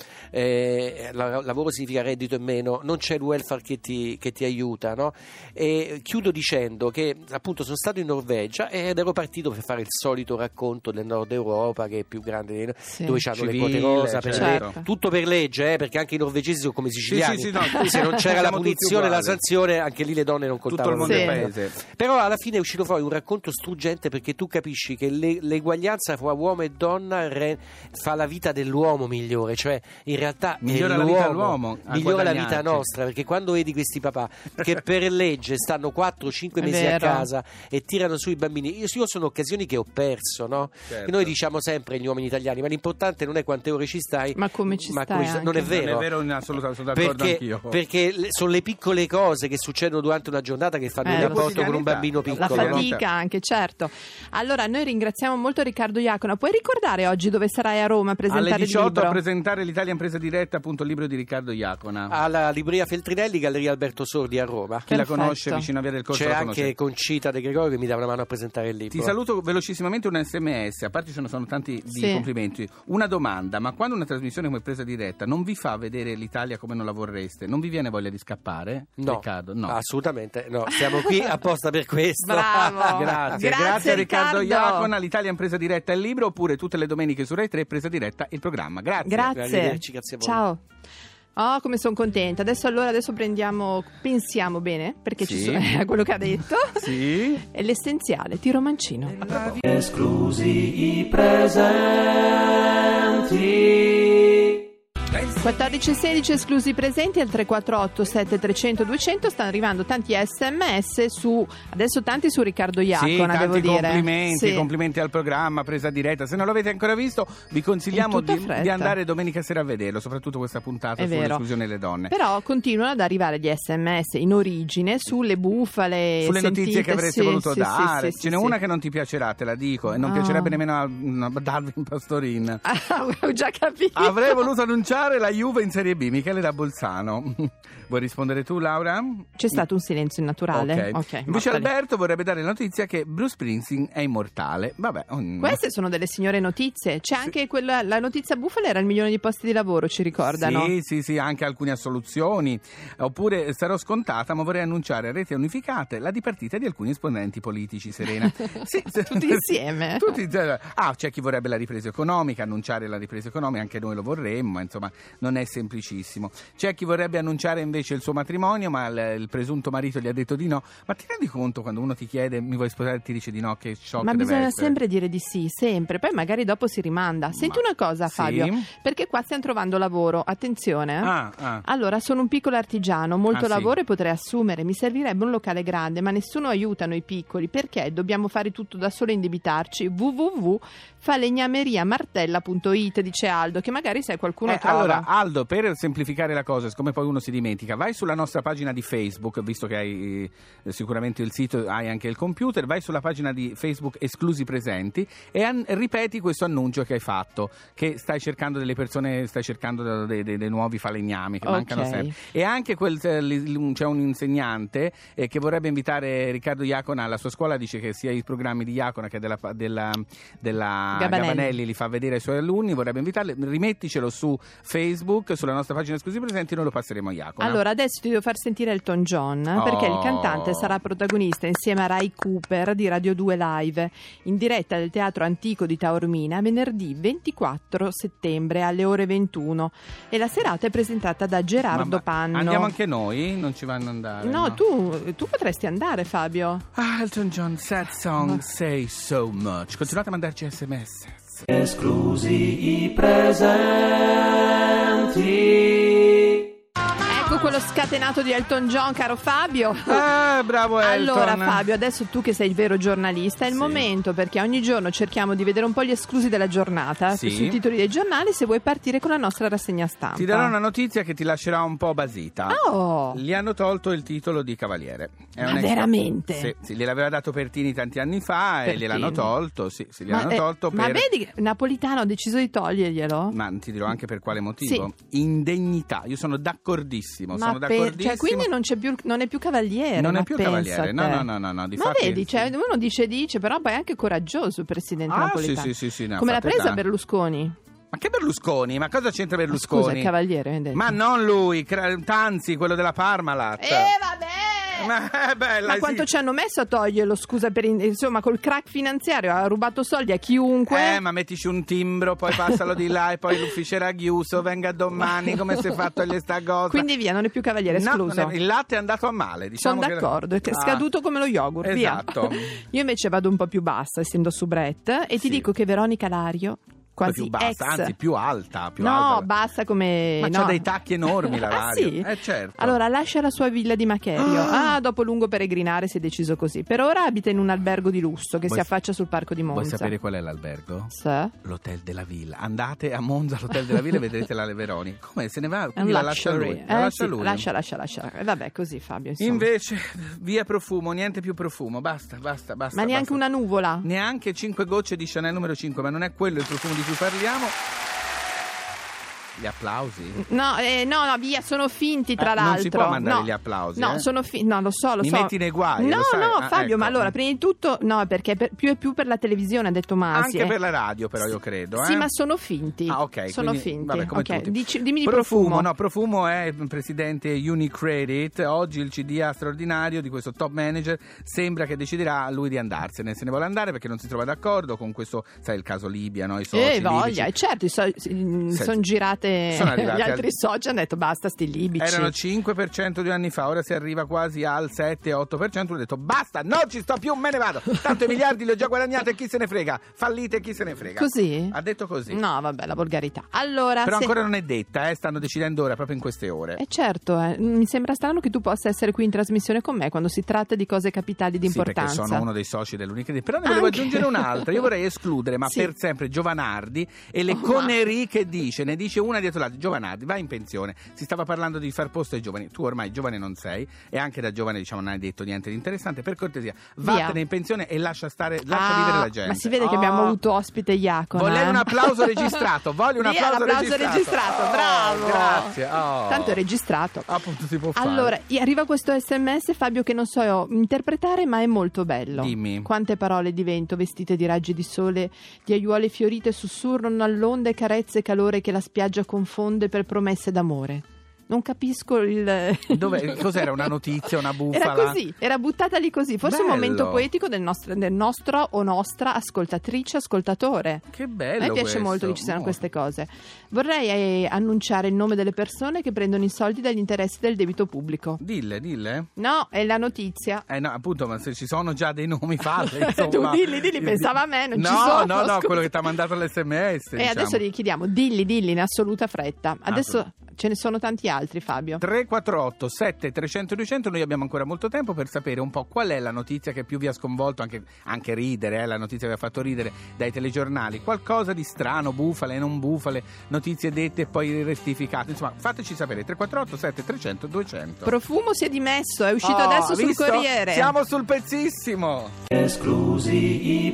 [SPEAKER 11] eh, la, lavoro significa reddito in meno, non c'è il welfare che ti, che ti aiuta, no? E chiudo dicendo che appunto sono stato in Norvegia ed ero partito per fare il solito racconto del Nord Europa, che è più grande, sì. dove c'hanno Civile, le quote rosa, certo. per le, tutto per legge, eh, perché anche i norvegesi sono come i siciliani, sì, sì, sì, no, se non c'era la punizione, la sanzione, anche lì le donne non contavano.
[SPEAKER 7] Tutto il mondo sì. paese.
[SPEAKER 11] Però alla fine è uscito fuori un racconto struggente, perché tu capisci che le, l'eguaglianza fra uomo e donna re, fa la vita dell'uomo migliore, cioè in realtà
[SPEAKER 7] migliora
[SPEAKER 11] è
[SPEAKER 7] la
[SPEAKER 11] l'uomo,
[SPEAKER 7] vita all'uomo,
[SPEAKER 11] migliora la vita nostra, perché quando vedi questi papà che per legge stanno quattro cinque mesi a casa e tirano su i bambini, io, io sono occasioni che ho perso, no?
[SPEAKER 7] Certo.
[SPEAKER 11] Noi diciamo sempre gli uomini italiani, ma l'importante non è quante ore ci stai,
[SPEAKER 6] ma come ci
[SPEAKER 11] ma
[SPEAKER 6] stai,
[SPEAKER 11] come ci stai. Non è vero,
[SPEAKER 7] non è vero in assoluto, sono d'accordo
[SPEAKER 11] perché,
[SPEAKER 7] anch'io.
[SPEAKER 11] Perché sono le piccole cose che succedono durante una giornata che fanno
[SPEAKER 6] eh,
[SPEAKER 11] il rapporto con un bambino piccolo.
[SPEAKER 6] La fatica, no? Anche, certo. Allora, noi ringraziamo molto Riccardo Iacona. Puoi ricordare oggi dove sarai a Roma a presentare
[SPEAKER 7] alle diciotto
[SPEAKER 6] il libro?
[SPEAKER 7] A presentare l'Italia in presa diretta, appunto, il libro di Riccardo Iacona
[SPEAKER 11] alla libreria Feltrinelli, Galleria Alberto Sordi a Roma.
[SPEAKER 7] Chi Perfetto. La conosce vicino a Via del Corso
[SPEAKER 11] c'è anche Concita De Gregorio che mi dà una mano a presentare il libro.
[SPEAKER 7] Ti saluto velocissimamente un sms, a parte ce ne sono tanti di
[SPEAKER 6] sì.
[SPEAKER 7] complimenti. Una domanda: ma quando una trasmissione come presa diretta non vi fa vedere l'Italia come non la vorreste? Non vi viene voglia di scappare?
[SPEAKER 11] No,
[SPEAKER 7] Riccardo? No,
[SPEAKER 11] assolutamente no, siamo qui apposta per questo.
[SPEAKER 6] Bravo.
[SPEAKER 7] Grazie,
[SPEAKER 6] grazie,
[SPEAKER 7] grazie a Riccardo
[SPEAKER 6] Riccardo.
[SPEAKER 7] Iacona. L'Italia in presa diretta è il libro, oppure tutte le domeniche su Rai tre presa diretta il programma. Grazie.
[SPEAKER 6] Grazie.
[SPEAKER 11] Grazie a voi.
[SPEAKER 6] Ciao. Oh, come sono contenta. Adesso allora adesso prendiamo, pensiamo bene, perché
[SPEAKER 7] sì.
[SPEAKER 6] ci sono è quello che ha detto.
[SPEAKER 7] Sì.
[SPEAKER 6] È l'essenziale, Tiro Mancino.
[SPEAKER 5] Esclusi i presenti.
[SPEAKER 6] quattordici e sedici esclusi presenti al tre quattro otto sette trecento duecento. Stanno arrivando tanti sms su, adesso tanti su Riccardo Iacona,
[SPEAKER 7] sì,
[SPEAKER 6] devo dire.
[SPEAKER 7] Complimenti,
[SPEAKER 6] sì.
[SPEAKER 7] complimenti al programma presa diretta. Se non l'avete ancora visto, vi consigliamo di, di andare domenica sera a vederlo, soprattutto questa puntata
[SPEAKER 6] È
[SPEAKER 7] sull'esclusione delle donne.
[SPEAKER 6] Però continuano ad arrivare gli sms in origine sulle bufale,
[SPEAKER 7] sulle
[SPEAKER 6] sentite,
[SPEAKER 7] notizie che avreste
[SPEAKER 6] sì,
[SPEAKER 7] voluto
[SPEAKER 6] sì,
[SPEAKER 7] dare.
[SPEAKER 6] sì,
[SPEAKER 7] Ce n'è
[SPEAKER 6] sì,
[SPEAKER 7] una
[SPEAKER 6] sì.
[SPEAKER 7] che non ti piacerà, te la dico, e non
[SPEAKER 6] oh.
[SPEAKER 7] piacerebbe nemmeno a, a Darwin Pastorin.
[SPEAKER 6] Ah, ho già capito.
[SPEAKER 7] Avrei voluto annunciare la Juve in Serie B, Michele da Bolzano. Vuoi rispondere tu, Laura?
[SPEAKER 6] C'è stato un silenzio naturale.
[SPEAKER 7] Ok.
[SPEAKER 6] Okay,
[SPEAKER 7] Invece
[SPEAKER 6] mortali.
[SPEAKER 7] Alberto vorrebbe dare la notizia che Bruce Springsteen è immortale. Vabbè. um,
[SPEAKER 6] Queste sono delle signore notizie. C'è anche quella, la notizia bufala era il milione di posti di lavoro, ci ricordano?
[SPEAKER 7] Sì, sì, sì, anche alcune assoluzioni. Oppure sarò scontata, ma vorrei annunciare a reti unificate la dipartita di alcuni esponenti politici, Serena. Sì,
[SPEAKER 6] Tutti insieme?
[SPEAKER 7] Tutti, ah, c'è chi vorrebbe la ripresa economica, annunciare la ripresa economica, anche noi lo vorremmo, ma insomma non è semplicissimo. C'è chi vorrebbe annunciare invece il suo matrimonio, ma il, il presunto marito gli ha detto di no. Ma ti rendi conto quando uno ti chiede mi vuoi sposare e ti dice di no, che shock
[SPEAKER 6] Ma
[SPEAKER 7] deve
[SPEAKER 6] bisogna
[SPEAKER 7] essere?
[SPEAKER 6] sempre dire di sì, sempre. Poi magari dopo si rimanda. Senti
[SPEAKER 7] Ma-
[SPEAKER 6] una cosa,
[SPEAKER 7] sì?
[SPEAKER 6] Fabio, perché qua stiamo trovando lavoro. Attenzione, eh.
[SPEAKER 7] Ah, ah.
[SPEAKER 6] Allora, sono un piccolo artigiano, molto
[SPEAKER 7] Ah, sì.
[SPEAKER 6] lavoro e potrei assumere. Mi servirebbe un locale grande, ma nessuno aiuta noi piccoli. Perché dobbiamo fare tutto da solo e indebitarci? w w w punto falegnameria-martella punto it, dice Aldo, che magari sai qualcuno
[SPEAKER 7] Eh,
[SPEAKER 6] trova.
[SPEAKER 7] allora, Aldo, per semplificare la cosa, siccome poi uno si dimentica, vai sulla nostra pagina di Facebook, visto che hai eh, sicuramente il sito, hai anche il computer, vai sulla pagina di Facebook Esclusi Presenti e an- ripeti questo annuncio che hai fatto, che stai cercando delle persone, stai cercando dei, dei, dei nuovi falegnami che
[SPEAKER 6] Ok.
[SPEAKER 7] mancano sempre. E anche quel, eh, li- c'è un insegnante eh, che vorrebbe invitare Riccardo Iacona alla sua scuola, dice che sia i programmi di Iacona che della, della, della
[SPEAKER 6] Gabanelli.
[SPEAKER 7] Gabanelli li fa vedere ai suoi alunni, vorrebbe invitarli, rimetticelo su Facebook, sulla nostra pagina Esclusi Presenti, noi lo passeremo a Iacona.
[SPEAKER 6] Allora, adesso ti devo far sentire Elton John, perché
[SPEAKER 7] Oh.
[SPEAKER 6] il cantante sarà protagonista insieme a Ray Cooper di Radio due Live, in diretta del Teatro Antico di Taormina, venerdì ventiquattro settembre alle ore ventuno. E la serata è presentata da Gerardo
[SPEAKER 7] Ma- ma
[SPEAKER 6] Panno.
[SPEAKER 7] Andiamo anche noi? Non ci vanno ad andare?
[SPEAKER 6] No, Tu, tu potresti andare, Fabio.
[SPEAKER 7] Ah, Elton John, sad song, say so much. Continuate a mandarci sms.
[SPEAKER 5] Esclusi i presenti.
[SPEAKER 6] Ecco quello scatenato di Elton John, caro Fabio.
[SPEAKER 7] Eh, bravo Elton.
[SPEAKER 6] Allora Fabio, adesso tu che sei il vero giornalista, è il
[SPEAKER 7] Sì.
[SPEAKER 6] momento, perché ogni giorno cerchiamo di vedere un po' gli esclusi della giornata
[SPEAKER 7] Sì.
[SPEAKER 6] sui titoli dei giornali, se vuoi partire con la nostra rassegna stampa.
[SPEAKER 7] Ti darò una notizia che ti lascerà un po' basita.
[SPEAKER 6] Oh!
[SPEAKER 7] Gli hanno tolto il titolo di cavaliere. È
[SPEAKER 6] Ma
[SPEAKER 7] un ex-
[SPEAKER 6] veramente?
[SPEAKER 7] Sì, sì, gliel'aveva dato Pertini tanti anni fa e
[SPEAKER 6] Pertini.
[SPEAKER 7] gliel'hanno tolto. Sì, sì, gliel'hanno
[SPEAKER 6] eh,
[SPEAKER 7] tolto
[SPEAKER 6] ma
[SPEAKER 7] per...
[SPEAKER 6] vedi che Napolitano ha deciso di toglierglielo?
[SPEAKER 7] Ma ti dirò anche per quale motivo. Indegnità. Io sono d'accordissimo.
[SPEAKER 6] Ma
[SPEAKER 7] sono
[SPEAKER 6] pe-
[SPEAKER 7] d'accordissimo.
[SPEAKER 6] cioè, quindi non, c'è più, non è più cavaliere.
[SPEAKER 7] Non è
[SPEAKER 6] ma
[SPEAKER 7] più
[SPEAKER 6] pensa
[SPEAKER 7] cavaliere.
[SPEAKER 6] a
[SPEAKER 7] No,
[SPEAKER 6] te.
[SPEAKER 7] no, no, no, no.
[SPEAKER 6] Ma
[SPEAKER 7] difatti-
[SPEAKER 6] vedi, cioè, uno dice dice, però poi è anche coraggioso il presidente
[SPEAKER 7] Ah,
[SPEAKER 6] Napolitano.
[SPEAKER 7] sì, sì, sì, sì, ne ha
[SPEAKER 6] Come l'ha
[SPEAKER 7] fatte
[SPEAKER 6] presa
[SPEAKER 7] tante.
[SPEAKER 6] Berlusconi?
[SPEAKER 7] Ma che Berlusconi? Ma cosa c'entra Berlusconi?
[SPEAKER 6] Scusa, il cavaliere, hai detto.
[SPEAKER 7] Ma non lui, Cra- Tanzi, quello della Parmalat.
[SPEAKER 6] Eh, vabbè!
[SPEAKER 7] Ma è bella,
[SPEAKER 6] Ma
[SPEAKER 7] sì.
[SPEAKER 6] quanto ci hanno messo a toglierlo, scusa, per in- insomma, col crack finanziario ha rubato soldi a chiunque.
[SPEAKER 7] Eh, ma mettici un timbro, poi passalo di là e poi l'ufficio era chiuso, venga domani, come si è fatto agli sta cosa.
[SPEAKER 6] Quindi via, non è più cavaliere,
[SPEAKER 7] No,
[SPEAKER 6] escluso.
[SPEAKER 7] non è- il latte è andato a male, diciamo.
[SPEAKER 6] Sono
[SPEAKER 7] che-
[SPEAKER 6] d'accordo, è
[SPEAKER 7] Ah,
[SPEAKER 6] scaduto come lo yogurt,
[SPEAKER 7] esatto.
[SPEAKER 6] via. Io invece vado un po' più bassa, essendo soubrette, e ti
[SPEAKER 7] Sì.
[SPEAKER 6] dico che Veronica Lario, quasi
[SPEAKER 7] più bassa,
[SPEAKER 6] ex...
[SPEAKER 7] anzi più alta, più
[SPEAKER 6] no,
[SPEAKER 7] alta.
[SPEAKER 6] bassa come...
[SPEAKER 7] Ma
[SPEAKER 6] no.
[SPEAKER 7] c'ha dei tacchi enormi la
[SPEAKER 6] Ah,
[SPEAKER 7] Lario.
[SPEAKER 6] sì?
[SPEAKER 7] Eh, certo.
[SPEAKER 6] Allora lascia la sua villa di Macherio. Ah, dopo lungo peregrinare si è deciso così. Per ora abita in un albergo di lusso che
[SPEAKER 7] Vuoi-
[SPEAKER 6] si affaccia sul parco di Monza.
[SPEAKER 7] Vuoi sapere qual è l'albergo?
[SPEAKER 6] Sì.
[SPEAKER 7] L'hotel della villa. Andate a Monza all'hotel della villa e vedrete la Veroni. Come se ne va?
[SPEAKER 6] È un
[SPEAKER 7] Quindi la lascia
[SPEAKER 6] luxury.
[SPEAKER 7] lui. La
[SPEAKER 6] Eh,
[SPEAKER 7] lascia
[SPEAKER 6] sì,
[SPEAKER 7] lui.
[SPEAKER 6] lascia, lascia, lascia. E vabbè, così Fabio, insomma.
[SPEAKER 7] Invece, via profumo, niente più profumo. Basta, basta, basta.
[SPEAKER 6] Ma neanche
[SPEAKER 7] basta.
[SPEAKER 6] una nuvola.
[SPEAKER 7] Neanche cinque gocce di Chanel numero cinque, ma non è quello il profumo di cui parliamo. Gli applausi?
[SPEAKER 6] No, eh, no, no, via, sono finti tra
[SPEAKER 7] Ah,
[SPEAKER 6] l'altro.
[SPEAKER 7] non si può mandare
[SPEAKER 6] no.
[SPEAKER 7] gli applausi,
[SPEAKER 6] No,
[SPEAKER 7] eh?
[SPEAKER 6] sono finti. No, lo so, lo
[SPEAKER 7] Mi
[SPEAKER 6] so.
[SPEAKER 7] metti nei guai,
[SPEAKER 6] No,
[SPEAKER 7] lo sai?
[SPEAKER 6] no,
[SPEAKER 7] Ah,
[SPEAKER 6] Fabio, ma
[SPEAKER 7] ecco.
[SPEAKER 6] allora, prima di tutto, no, perché per- più e più per la televisione, ha detto Masi.
[SPEAKER 7] Anche
[SPEAKER 6] eh.
[SPEAKER 7] per la radio, però, io credo.
[SPEAKER 6] Sì,
[SPEAKER 7] eh?
[SPEAKER 6] ma sono finti.
[SPEAKER 7] Ah, ok.
[SPEAKER 6] Sono
[SPEAKER 7] quindi,
[SPEAKER 6] finti.
[SPEAKER 7] Vabbè, come
[SPEAKER 6] Ok,
[SPEAKER 7] tutti.
[SPEAKER 6] dici- dimmi di
[SPEAKER 7] profumo.
[SPEAKER 6] profumo.
[SPEAKER 7] No, Profumo è il presidente Unicredit. Oggi il C D A straordinario di questo top manager sembra che deciderà lui di andarsene. Se ne vuole andare perché non si trova d'accordo con questo, sai, il caso Libia, no? I soci
[SPEAKER 6] Eh, voglia,
[SPEAKER 7] libici.
[SPEAKER 6] e certo, i so- sono
[SPEAKER 7] Senti,
[SPEAKER 6] girate
[SPEAKER 7] sono arrivati
[SPEAKER 6] gli altri
[SPEAKER 7] al-
[SPEAKER 6] soci hanno detto basta sti libici.
[SPEAKER 7] Erano cinque per cento due anni fa, ora si arriva quasi al sette otto per cento. Ho detto basta, non ci sto più, me ne vado. Tanto i miliardi li ho già guadagnati e chi se ne frega. Fallite e chi se ne frega.
[SPEAKER 6] Così?
[SPEAKER 7] Ha detto così.
[SPEAKER 6] No, vabbè, la volgarità. Allora,
[SPEAKER 7] Però
[SPEAKER 6] se-
[SPEAKER 7] ancora non è detta, eh? Stanno decidendo ora, proprio in queste ore.
[SPEAKER 6] Eh certo, eh. mi sembra strano che tu possa essere qui in trasmissione con me quando si tratta di cose capitali di
[SPEAKER 7] Sì, perché
[SPEAKER 6] importanza.
[SPEAKER 7] sono uno dei soci dell'Unicredit. Però ne volevo
[SPEAKER 6] Anche.
[SPEAKER 7] aggiungere un'altra. Io vorrei escludere, ma
[SPEAKER 6] Sì.
[SPEAKER 7] per sempre, Giovanardi e le
[SPEAKER 6] Oh,
[SPEAKER 7] connerie che dice. Ne dice una una dietro l'altra. Giovanardi va in pensione, si stava parlando di far posto ai giovani, tu ormai giovane non sei e anche da giovane diciamo non hai detto niente di interessante, per cortesia vattene in pensione e lascia stare, lascia
[SPEAKER 6] ah,
[SPEAKER 7] vivere la gente.
[SPEAKER 6] Ma si vede
[SPEAKER 7] oh.
[SPEAKER 6] che abbiamo avuto ospite Iacona.
[SPEAKER 7] Volevo
[SPEAKER 6] eh?
[SPEAKER 7] un applauso registrato, voglio un
[SPEAKER 6] Via,
[SPEAKER 7] applauso registrato.
[SPEAKER 6] registrato, bravo.
[SPEAKER 7] Oh, grazie. Oh.
[SPEAKER 6] Tanto è registrato.
[SPEAKER 7] Appunto si può fare.
[SPEAKER 6] Allora, arriva questo sms, Fabio, che non so interpretare, ma è molto bello.
[SPEAKER 7] Dimmi.
[SPEAKER 6] Quante parole di vento vestite di raggi di sole, di aiuole fiorite sussurrano all'onda e carezze e calore che la spiaggia confonde per promesse d'amore. Non capisco il...
[SPEAKER 7] Dove, cos'era? Una notizia, una bufala?
[SPEAKER 6] Era così, era buttata lì così. Forse
[SPEAKER 7] bello.
[SPEAKER 6] Un momento poetico del nostro, del nostro o nostra ascoltatrice, ascoltatore.
[SPEAKER 7] Che bello.
[SPEAKER 6] A me piace
[SPEAKER 7] questo.
[SPEAKER 6] molto che ci siano
[SPEAKER 7] oh.
[SPEAKER 6] queste cose. Vorrei eh, annunciare il nome delle persone che prendono i soldi dagli interessi del debito pubblico.
[SPEAKER 7] Dille, dille.
[SPEAKER 6] No, è la notizia.
[SPEAKER 7] Eh no, appunto, ma se ci sono già dei nomi fate, insomma.
[SPEAKER 6] Tu dilli, dilli, pensava a me, non
[SPEAKER 7] no,
[SPEAKER 6] ci sono.
[SPEAKER 7] No, no, no,
[SPEAKER 6] scusa.
[SPEAKER 7] quello che ti ha mandato l'esse emme esse.
[SPEAKER 6] E
[SPEAKER 7] diciamo.
[SPEAKER 6] adesso gli chiediamo, dilli, dilli in assoluta fretta. Adesso...
[SPEAKER 7] Assolut-
[SPEAKER 6] Ce ne sono tanti altri, Fabio.
[SPEAKER 7] tre quattro otto sette trecento duecento. Noi abbiamo ancora molto tempo per sapere un po' qual è la notizia che più vi ha sconvolto, anche, anche ridere, eh, la notizia che vi ha fatto ridere dai telegiornali. Qualcosa di strano, bufale, non bufale, notizie dette e poi rettificate. Insomma, fateci sapere. tre quattro otto sette trecento duecento.
[SPEAKER 6] Profumo si è dimesso, è uscito
[SPEAKER 7] oh,
[SPEAKER 6] adesso sul
[SPEAKER 7] visto?
[SPEAKER 6] Corriere.
[SPEAKER 7] Siamo sul pezzissimo.
[SPEAKER 5] Esclusi i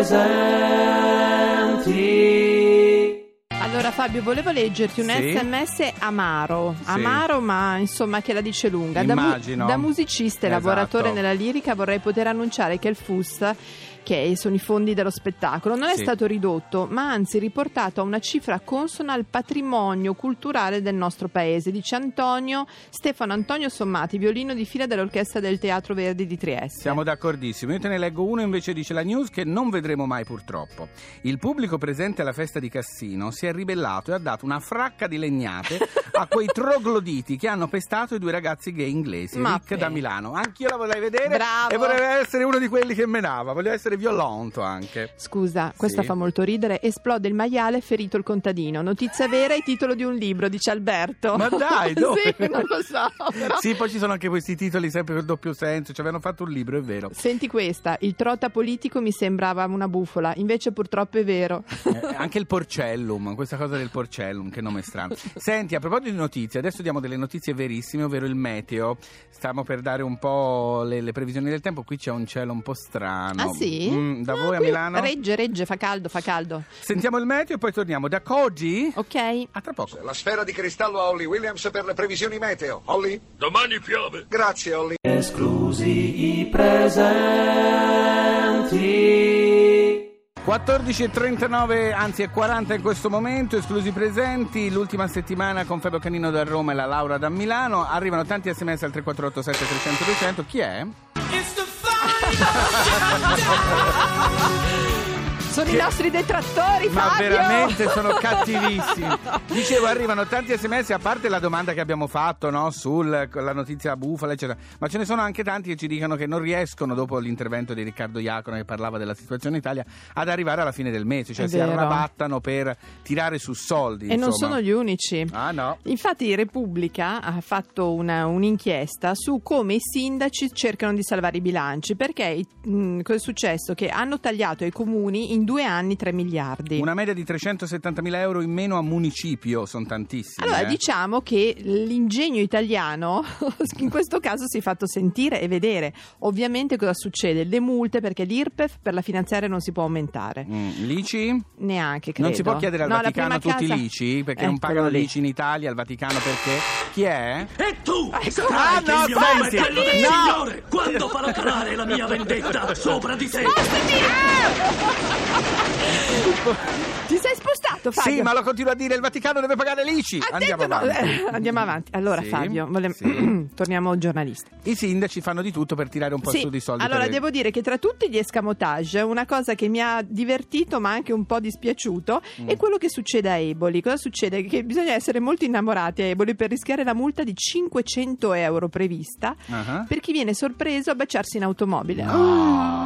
[SPEAKER 5] presenti.
[SPEAKER 6] Allora Fabio, volevo leggerti un
[SPEAKER 7] Sì?
[SPEAKER 6] sms amaro,
[SPEAKER 7] Sì.
[SPEAKER 6] amaro ma insomma che la dice lunga. Da, mu-
[SPEAKER 7] Immagino.
[SPEAKER 6] da musicista e
[SPEAKER 7] Esatto.
[SPEAKER 6] lavoratore nella lirica vorrei poter annunciare che il F U S, che sono i fondi dello spettacolo, non è
[SPEAKER 7] Sì.
[SPEAKER 6] stato ridotto, ma anzi riportato a una cifra consona al patrimonio culturale del nostro paese, dice Antonio Stefano Antonio Sommati, violino di fila dell'Orchestra del Teatro Verdi di Trieste.
[SPEAKER 7] Siamo d'accordissimo. Io te ne leggo uno, invece dice la news, che non vedremo mai purtroppo. Il pubblico presente alla festa di Cassino si è ribellato e ha dato una fracca di legnate a quei trogloditi che hanno pestato i due ragazzi gay inglesi,
[SPEAKER 6] Ma
[SPEAKER 7] Rick
[SPEAKER 6] pe-
[SPEAKER 7] da Milano. Anch'io la vorrei vedere.
[SPEAKER 6] Bravo.
[SPEAKER 7] E vorrei essere uno di quelli che menava, voglio essere violento anche.
[SPEAKER 6] Scusa, questa
[SPEAKER 7] Sì.
[SPEAKER 6] fa molto ridere. Esplode il maiale, ferito il contadino. Notizia vera e titolo di un libro, dice Alberto.
[SPEAKER 7] Ma dai, dove?
[SPEAKER 6] Sì, non lo so, però.
[SPEAKER 7] Sì, poi ci sono anche questi titoli sempre per doppio senso, ci avevano fatto un libro, è vero.
[SPEAKER 6] Senti questa, il trota politico mi sembrava una bufola, invece purtroppo è vero.
[SPEAKER 7] Eh, anche il porcellum, questa cosa del porcellum, che nome strano. Senti, a proposito di notizie, adesso diamo delle notizie verissime, ovvero il meteo. Stiamo per dare un po' le, le previsioni del tempo. Qui c'è un cielo un po' strano.
[SPEAKER 6] Ah sì?
[SPEAKER 7] Mm, da
[SPEAKER 6] No,
[SPEAKER 7] voi a
[SPEAKER 6] qui
[SPEAKER 7] Milano?
[SPEAKER 6] Regge, regge, fa caldo, fa caldo.
[SPEAKER 7] Sentiamo il meteo e poi torniamo da Koji.
[SPEAKER 6] Ok.
[SPEAKER 7] A tra poco.
[SPEAKER 12] La sfera di cristallo a Holly Williams per le previsioni meteo. Holly?
[SPEAKER 8] Domani piove.
[SPEAKER 12] Grazie, Holly.
[SPEAKER 5] Esclusi i presenti.
[SPEAKER 7] quattordici e trentanove, anzi è quaranta in questo momento, esclusi i presenti. L'ultima settimana con Fabio Canino da Roma e la Laura da Milano. Arrivano tanti sms al tre quattro otto sette trecento duecento. Chi è?
[SPEAKER 6] Sono i nostri detrattori,
[SPEAKER 7] Ma
[SPEAKER 6] Fabio!
[SPEAKER 7] veramente sono cattivissimi. Dicevo, arrivano tanti sms, a parte la domanda che abbiamo fatto, no, sulla notizia bufala, eccetera. Ma ce ne sono anche tanti che ci dicono che non riescono, dopo l'intervento di Riccardo Iacona che parlava della situazione in Italia, ad arrivare alla fine del mese. Cioè
[SPEAKER 6] È
[SPEAKER 7] si
[SPEAKER 6] vero.
[SPEAKER 7] arrabattano per tirare su soldi.
[SPEAKER 6] E non
[SPEAKER 7] insomma.
[SPEAKER 6] sono gli unici.
[SPEAKER 7] Ah no.
[SPEAKER 6] Infatti Repubblica ha fatto una, un'inchiesta su come i sindaci cercano di salvare i bilanci, perché mh, cosa è successo? Che hanno tagliato ai comuni in due anni tre miliardi.
[SPEAKER 7] Una media di trecentosettantamila euro in meno a municipio, sono tantissimi.
[SPEAKER 6] Allora
[SPEAKER 7] eh.
[SPEAKER 6] diciamo che l'ingegno italiano in questo caso si è fatto sentire e vedere. Ovviamente cosa succede? Le multe, perché l'I R P E F per la finanziaria non si può aumentare.
[SPEAKER 7] Mm, l'I C I?
[SPEAKER 6] Neanche, credo.
[SPEAKER 7] Non si può chiedere al
[SPEAKER 6] No, la
[SPEAKER 7] Vaticano
[SPEAKER 6] prima
[SPEAKER 7] tutti
[SPEAKER 6] casa-
[SPEAKER 7] l'I C I, perché non
[SPEAKER 6] Eccolo
[SPEAKER 7] pagano
[SPEAKER 6] lì.
[SPEAKER 7] l'I C I in Italia, al Vaticano perché? Chi è?
[SPEAKER 8] E tu
[SPEAKER 6] Ecco.
[SPEAKER 8] saprai
[SPEAKER 7] Ah,
[SPEAKER 8] che
[SPEAKER 7] no,
[SPEAKER 8] il mio nome
[SPEAKER 7] senti,
[SPEAKER 8] è quello del
[SPEAKER 7] no.
[SPEAKER 8] Signore quando farò calare la mia vendetta sopra di te.
[SPEAKER 6] Ti sei spostato, Fabio?
[SPEAKER 7] Sì, ma lo continuo a dire, il Vaticano deve pagare l'I C I.
[SPEAKER 6] Attento,
[SPEAKER 7] Andiamo
[SPEAKER 6] no,
[SPEAKER 7] avanti.
[SPEAKER 6] eh, andiamo avanti. Allora
[SPEAKER 7] Sì,
[SPEAKER 6] Fabio, vole-
[SPEAKER 7] sì.
[SPEAKER 6] torniamo al giornalista.
[SPEAKER 7] I sindaci fanno di tutto per tirare un po'
[SPEAKER 6] Sì,
[SPEAKER 7] su di soldi.
[SPEAKER 6] allora
[SPEAKER 7] per le-
[SPEAKER 6] devo dire che tra tutti gli escamotage una cosa che mi ha divertito ma anche un po' dispiaciuto
[SPEAKER 7] Mm.
[SPEAKER 6] è quello che succede a Eboli. Cosa succede? Che bisogna essere molto innamorati a Eboli per rischiare la multa di cinquecento euro prevista
[SPEAKER 7] Ah.
[SPEAKER 6] per chi viene sorpreso a baciarsi in automobile. Mm, ma no,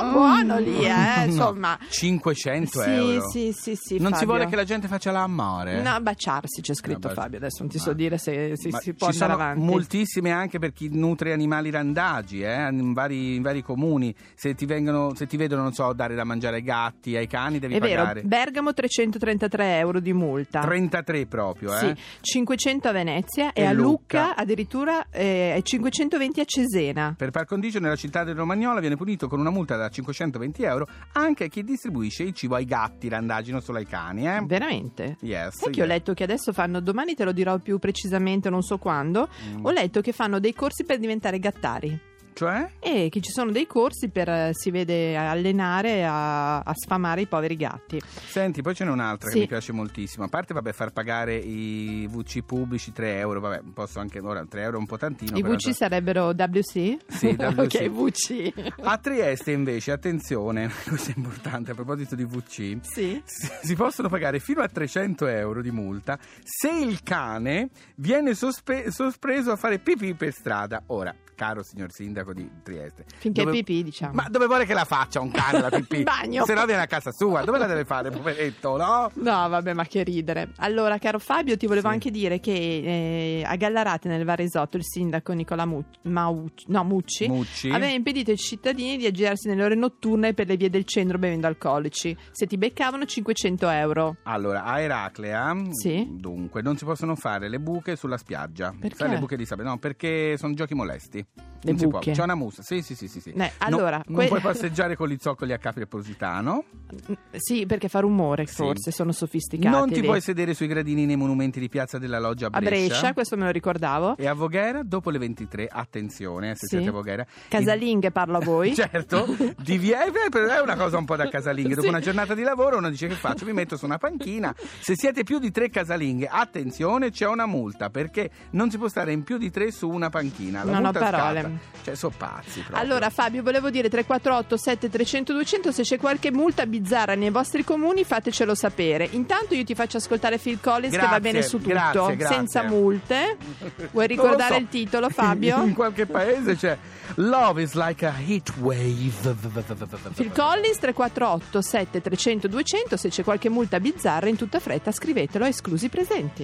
[SPEAKER 6] buono, buono lì, eh, insomma.
[SPEAKER 7] No, cinquecento
[SPEAKER 6] sì,
[SPEAKER 7] euro.
[SPEAKER 6] Sì, sì, sì,
[SPEAKER 7] non
[SPEAKER 6] Fabio.
[SPEAKER 7] si vuole che la gente faccia l'amore?
[SPEAKER 6] No, baciarsi c'è scritto,
[SPEAKER 7] no, baci-
[SPEAKER 6] Fabio, adesso non ti
[SPEAKER 7] ma,
[SPEAKER 6] so dire se, se si può
[SPEAKER 7] ci
[SPEAKER 6] andare
[SPEAKER 7] sono
[SPEAKER 6] avanti.
[SPEAKER 7] moltissime anche per chi nutre animali randagi, eh, in, vari, in vari comuni. Se ti vengono, se ti vedono, non so, dare da mangiare ai gatti, ai cani, devi
[SPEAKER 6] È
[SPEAKER 7] pagare.
[SPEAKER 6] vero, Bergamo trecentotrentatré euro di multa.
[SPEAKER 7] trentatré proprio, eh?
[SPEAKER 6] Sì, cinquecento a Venezia e,
[SPEAKER 7] E
[SPEAKER 6] a Lucca,
[SPEAKER 7] Lucca
[SPEAKER 6] addirittura eh, cinquecentoventi a Cesena.
[SPEAKER 7] Per par condicio nella città del Romagnola viene punito con una multa da cinquecentoventi euro anche chi distribuisce il cibo ai gatti randagi, non solo ai cani, eh?
[SPEAKER 6] Veramente?
[SPEAKER 7] Yes,
[SPEAKER 6] Sai che
[SPEAKER 7] yes.
[SPEAKER 6] ho letto che adesso fanno, domani te lo dirò più precisamente, non so quando,
[SPEAKER 7] Mm.
[SPEAKER 6] ho letto che fanno dei corsi per diventare gattari.
[SPEAKER 7] Cioè?
[SPEAKER 6] E che ci sono dei corsi per, eh, si vede, allenare a, a sfamare i poveri gatti.
[SPEAKER 7] Senti, poi ce n'è un'altra
[SPEAKER 6] Sì.
[SPEAKER 7] che mi piace moltissimo. A parte, vabbè, far pagare i V C pubblici tre euro, vabbè, posso anche, ora tre euro è un po' tantino.
[SPEAKER 6] I
[SPEAKER 7] però-
[SPEAKER 6] V C sarebbero W C?
[SPEAKER 7] Sì, W C.
[SPEAKER 6] Ok, V C.
[SPEAKER 7] A Trieste invece, attenzione, questo è importante, a proposito di V C,
[SPEAKER 6] Sì.
[SPEAKER 7] si si possono pagare fino a trecento euro di multa se il cane viene sospe- sospreso a fare pipì per strada. Ora, caro signor sindaco di Trieste,
[SPEAKER 6] Finché
[SPEAKER 7] dove-
[SPEAKER 6] è pipì, diciamo.
[SPEAKER 7] ma dove vuole che la faccia un cane la pipì?
[SPEAKER 6] In bagno.
[SPEAKER 7] Se no viene a casa sua, dove la deve fare, poveretto, no?
[SPEAKER 6] No, vabbè, ma che ridere. Allora, caro Fabio, ti volevo
[SPEAKER 7] Sì.
[SPEAKER 6] anche dire che eh, a Gallarate, nel Varesotto, il sindaco Nicola Mu- Mauc- no, Mucci,
[SPEAKER 7] Mucci.
[SPEAKER 6] aveva impedito ai cittadini di aggirarsi nelle ore notturne per le vie del centro bevendo alcolici. Se ti beccavano, cinquecento euro.
[SPEAKER 7] Allora, a Eraclea,
[SPEAKER 6] Sì.
[SPEAKER 7] dunque, non si possono fare le buche sulla spiaggia.
[SPEAKER 6] Perché?
[SPEAKER 7] Sai, le buche di sabbia? No, perché sono giochi molesti.
[SPEAKER 6] Le
[SPEAKER 7] non si può.
[SPEAKER 6] buche?
[SPEAKER 7] C'è una musa. Sì, sì, sì, sì, sì.
[SPEAKER 6] Eh,
[SPEAKER 7] No-
[SPEAKER 6] allora,
[SPEAKER 7] non
[SPEAKER 6] que-
[SPEAKER 7] puoi passeggiare con gli zoccoli a Capri e Positano.
[SPEAKER 6] Sì, perché fa rumore,
[SPEAKER 7] Sì.
[SPEAKER 6] forse, sono sofisticati.
[SPEAKER 7] Non ti
[SPEAKER 6] lì.
[SPEAKER 7] puoi sedere sui gradini nei monumenti di Piazza della Loggia a
[SPEAKER 6] A
[SPEAKER 7] Brescia.
[SPEAKER 6] Brescia, questo me lo ricordavo.
[SPEAKER 7] E a Voghera, dopo le ventitré, attenzione, eh, se
[SPEAKER 6] Sì.
[SPEAKER 7] siete a Voghera.
[SPEAKER 6] Casalinghe parlo a voi.
[SPEAKER 7] Certo, di via, eh, però è una cosa un po' da casalinghe. Dopo
[SPEAKER 6] Sì.
[SPEAKER 7] una giornata di lavoro uno dice: che faccio? Mi metto su una panchina. Se siete più di tre casalinghe, attenzione, c'è una multa, perché non si può stare in più di tre su una panchina. La
[SPEAKER 6] Non ho
[SPEAKER 7] multa
[SPEAKER 6] parole.
[SPEAKER 7] scatta. Cioè, sono pazzi proprio.
[SPEAKER 6] Allora Fabio, volevo dire tre quattro otto sette trecento duecento, se c'è qualche multa bizzarra nei vostri comuni fatecelo sapere. Intanto io ti faccio ascoltare Phil Collins,
[SPEAKER 7] Grazie,
[SPEAKER 6] che va bene su tutto,
[SPEAKER 7] grazie, grazie.
[SPEAKER 6] senza multe. Vuoi
[SPEAKER 7] Non lo
[SPEAKER 6] ricordare
[SPEAKER 7] so.
[SPEAKER 6] il titolo, Fabio?
[SPEAKER 7] In qualche paese c'è Love is like a heat wave.
[SPEAKER 6] Phil Collins, tre quattro otto sette trecento duecento, se c'è qualche multa bizzarra in tutta fretta scrivetelo, esclusi presenti.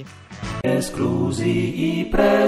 [SPEAKER 5] Esclusi i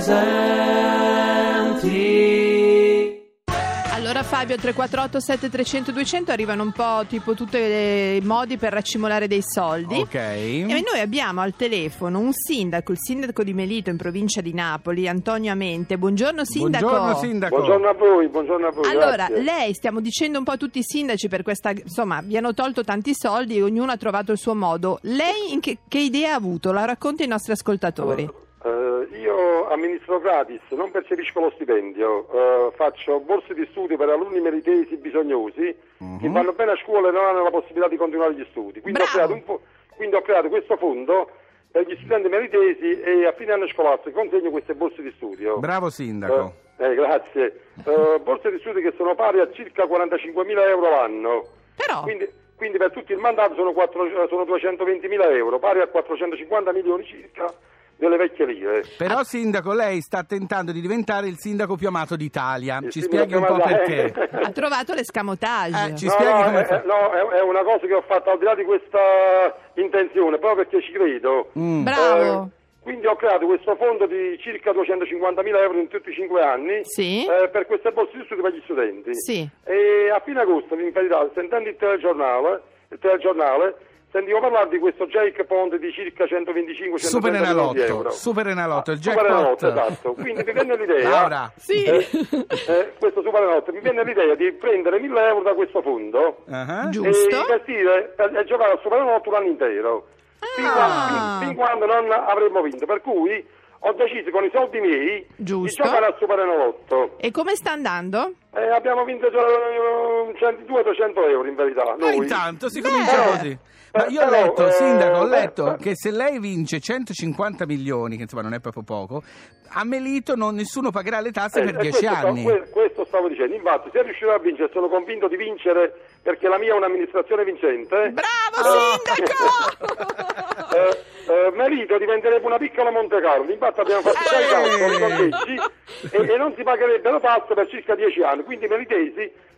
[SPEAKER 5] presenti.
[SPEAKER 6] Allora Fabio, tre quattro otto sette trecento duecento arrivano un po' tipo tutti i modi per raccimolare dei soldi.
[SPEAKER 7] Ok.
[SPEAKER 6] E noi abbiamo al telefono un sindaco, il sindaco di Melito in provincia di Napoli, Antonio Amente. Buongiorno sindaco.
[SPEAKER 7] Buongiorno sindaco.
[SPEAKER 9] Buongiorno a voi, buongiorno a voi.
[SPEAKER 6] Allora,
[SPEAKER 9] grazie.
[SPEAKER 6] lei, stiamo dicendo un po' a tutti i sindaci per questa, insomma, vi hanno tolto tanti soldi e ognuno ha trovato il suo modo. Lei in che, che idea ha avuto? La racconta ai nostri ascoltatori.
[SPEAKER 9] Eh, io amministro gratis, non percepisco lo stipendio, eh, faccio borse di studio per alunni meritesi bisognosi
[SPEAKER 7] Mhm.
[SPEAKER 9] che vanno bene a scuola e non hanno la possibilità di continuare gli studi. Quindi ho,
[SPEAKER 6] Bravo.
[SPEAKER 9] creato un fo- quindi ho creato questo fondo per gli studenti meritesi e a fine anno scolastico consegno queste borse di studio.
[SPEAKER 7] Bravo sindaco.
[SPEAKER 9] Eh, eh, grazie. Eh, borse di studio che sono pari a circa quarantacinquemila euro l'anno.
[SPEAKER 6] Però,
[SPEAKER 9] Quindi, quindi per tutto il mandato sono, quattro, sono duecentoventimila euro, pari a quattrocentocinquanta milioni circa delle vecchie lire.
[SPEAKER 7] Però sindaco, lei sta tentando di diventare il sindaco più amato d'Italia.
[SPEAKER 9] Eh,
[SPEAKER 7] Ci
[SPEAKER 9] sì,
[SPEAKER 7] spieghi
[SPEAKER 9] mi
[SPEAKER 7] un po'
[SPEAKER 9] raccomando,
[SPEAKER 7] perché.
[SPEAKER 6] ha trovato l'escamotage.
[SPEAKER 7] Eh, ci
[SPEAKER 9] No,
[SPEAKER 7] spieghi
[SPEAKER 9] no,
[SPEAKER 7] come
[SPEAKER 9] eh,
[SPEAKER 7] fa?
[SPEAKER 9] no, è, è una cosa che ho fatto al di là di questa intenzione, proprio perché ci credo.
[SPEAKER 7] Mm.
[SPEAKER 6] Bravo.
[SPEAKER 9] Eh, quindi ho creato questo fondo di circa duecentocinquantamila euro in tutti i cinque anni
[SPEAKER 6] Sì.
[SPEAKER 9] eh, per queste borse di studio per gli studenti.
[SPEAKER 6] Sì.
[SPEAKER 9] E a fine agosto, in verità, sentendo il telegiornale, il telegiornale sentivo parlare di questo jackpot di circa centoventicinque
[SPEAKER 7] Super
[SPEAKER 9] centotrenta milioni di
[SPEAKER 7] Enalotto,
[SPEAKER 9] euro.
[SPEAKER 7] Super Enalotto, il
[SPEAKER 9] Super
[SPEAKER 7] jackpot.
[SPEAKER 9] Enalotto, esatto. Quindi mi venne l'idea.
[SPEAKER 7] Laura.
[SPEAKER 6] Sì.
[SPEAKER 9] Eh, eh, questo Super Enalotto, mi venne l'idea di prendere mille euro da questo fondo
[SPEAKER 7] Ah.
[SPEAKER 6] Giusto.
[SPEAKER 9] e investire e, e giocare al Super Enalotto l'anno intero. Fin,
[SPEAKER 6] Ah.
[SPEAKER 9] quando, fin- fin quando non avremmo vinto. Per cui ho deciso con i soldi miei
[SPEAKER 6] Giusto.
[SPEAKER 9] di giocare al Super Enalotto.
[SPEAKER 6] E come sta andando?
[SPEAKER 9] E abbiamo vinto già duecento trecento euro in verità.
[SPEAKER 7] Ma
[SPEAKER 9] Noi.
[SPEAKER 7] intanto si
[SPEAKER 6] Beh.
[SPEAKER 7] comincia così. Ma io ho
[SPEAKER 9] Però,
[SPEAKER 7] letto,
[SPEAKER 9] eh,
[SPEAKER 7] sindaco, ho
[SPEAKER 9] beh,
[SPEAKER 7] letto
[SPEAKER 9] beh.
[SPEAKER 7] che se lei vince centocinquanta milioni, che insomma non è proprio poco, a Melito non, nessuno pagherà le tasse
[SPEAKER 9] Eh,
[SPEAKER 7] per
[SPEAKER 9] e
[SPEAKER 7] dieci
[SPEAKER 9] questo
[SPEAKER 7] anni.
[SPEAKER 9] sta- que- questo stavo dicendo. Infatti, se riuscirò a vincere, sono convinto di vincere perché la mia è un'amministrazione vincente.
[SPEAKER 6] Bravo sindaco!
[SPEAKER 9] Eh, eh, Melito diventerebbe una piccola Monte Carlo. Infatti abbiamo fatto già i calcoli, i
[SPEAKER 7] Eh.
[SPEAKER 9] conteggi, e, e non si pagherebbero tasse per circa dieci anni. Quindi i melitesi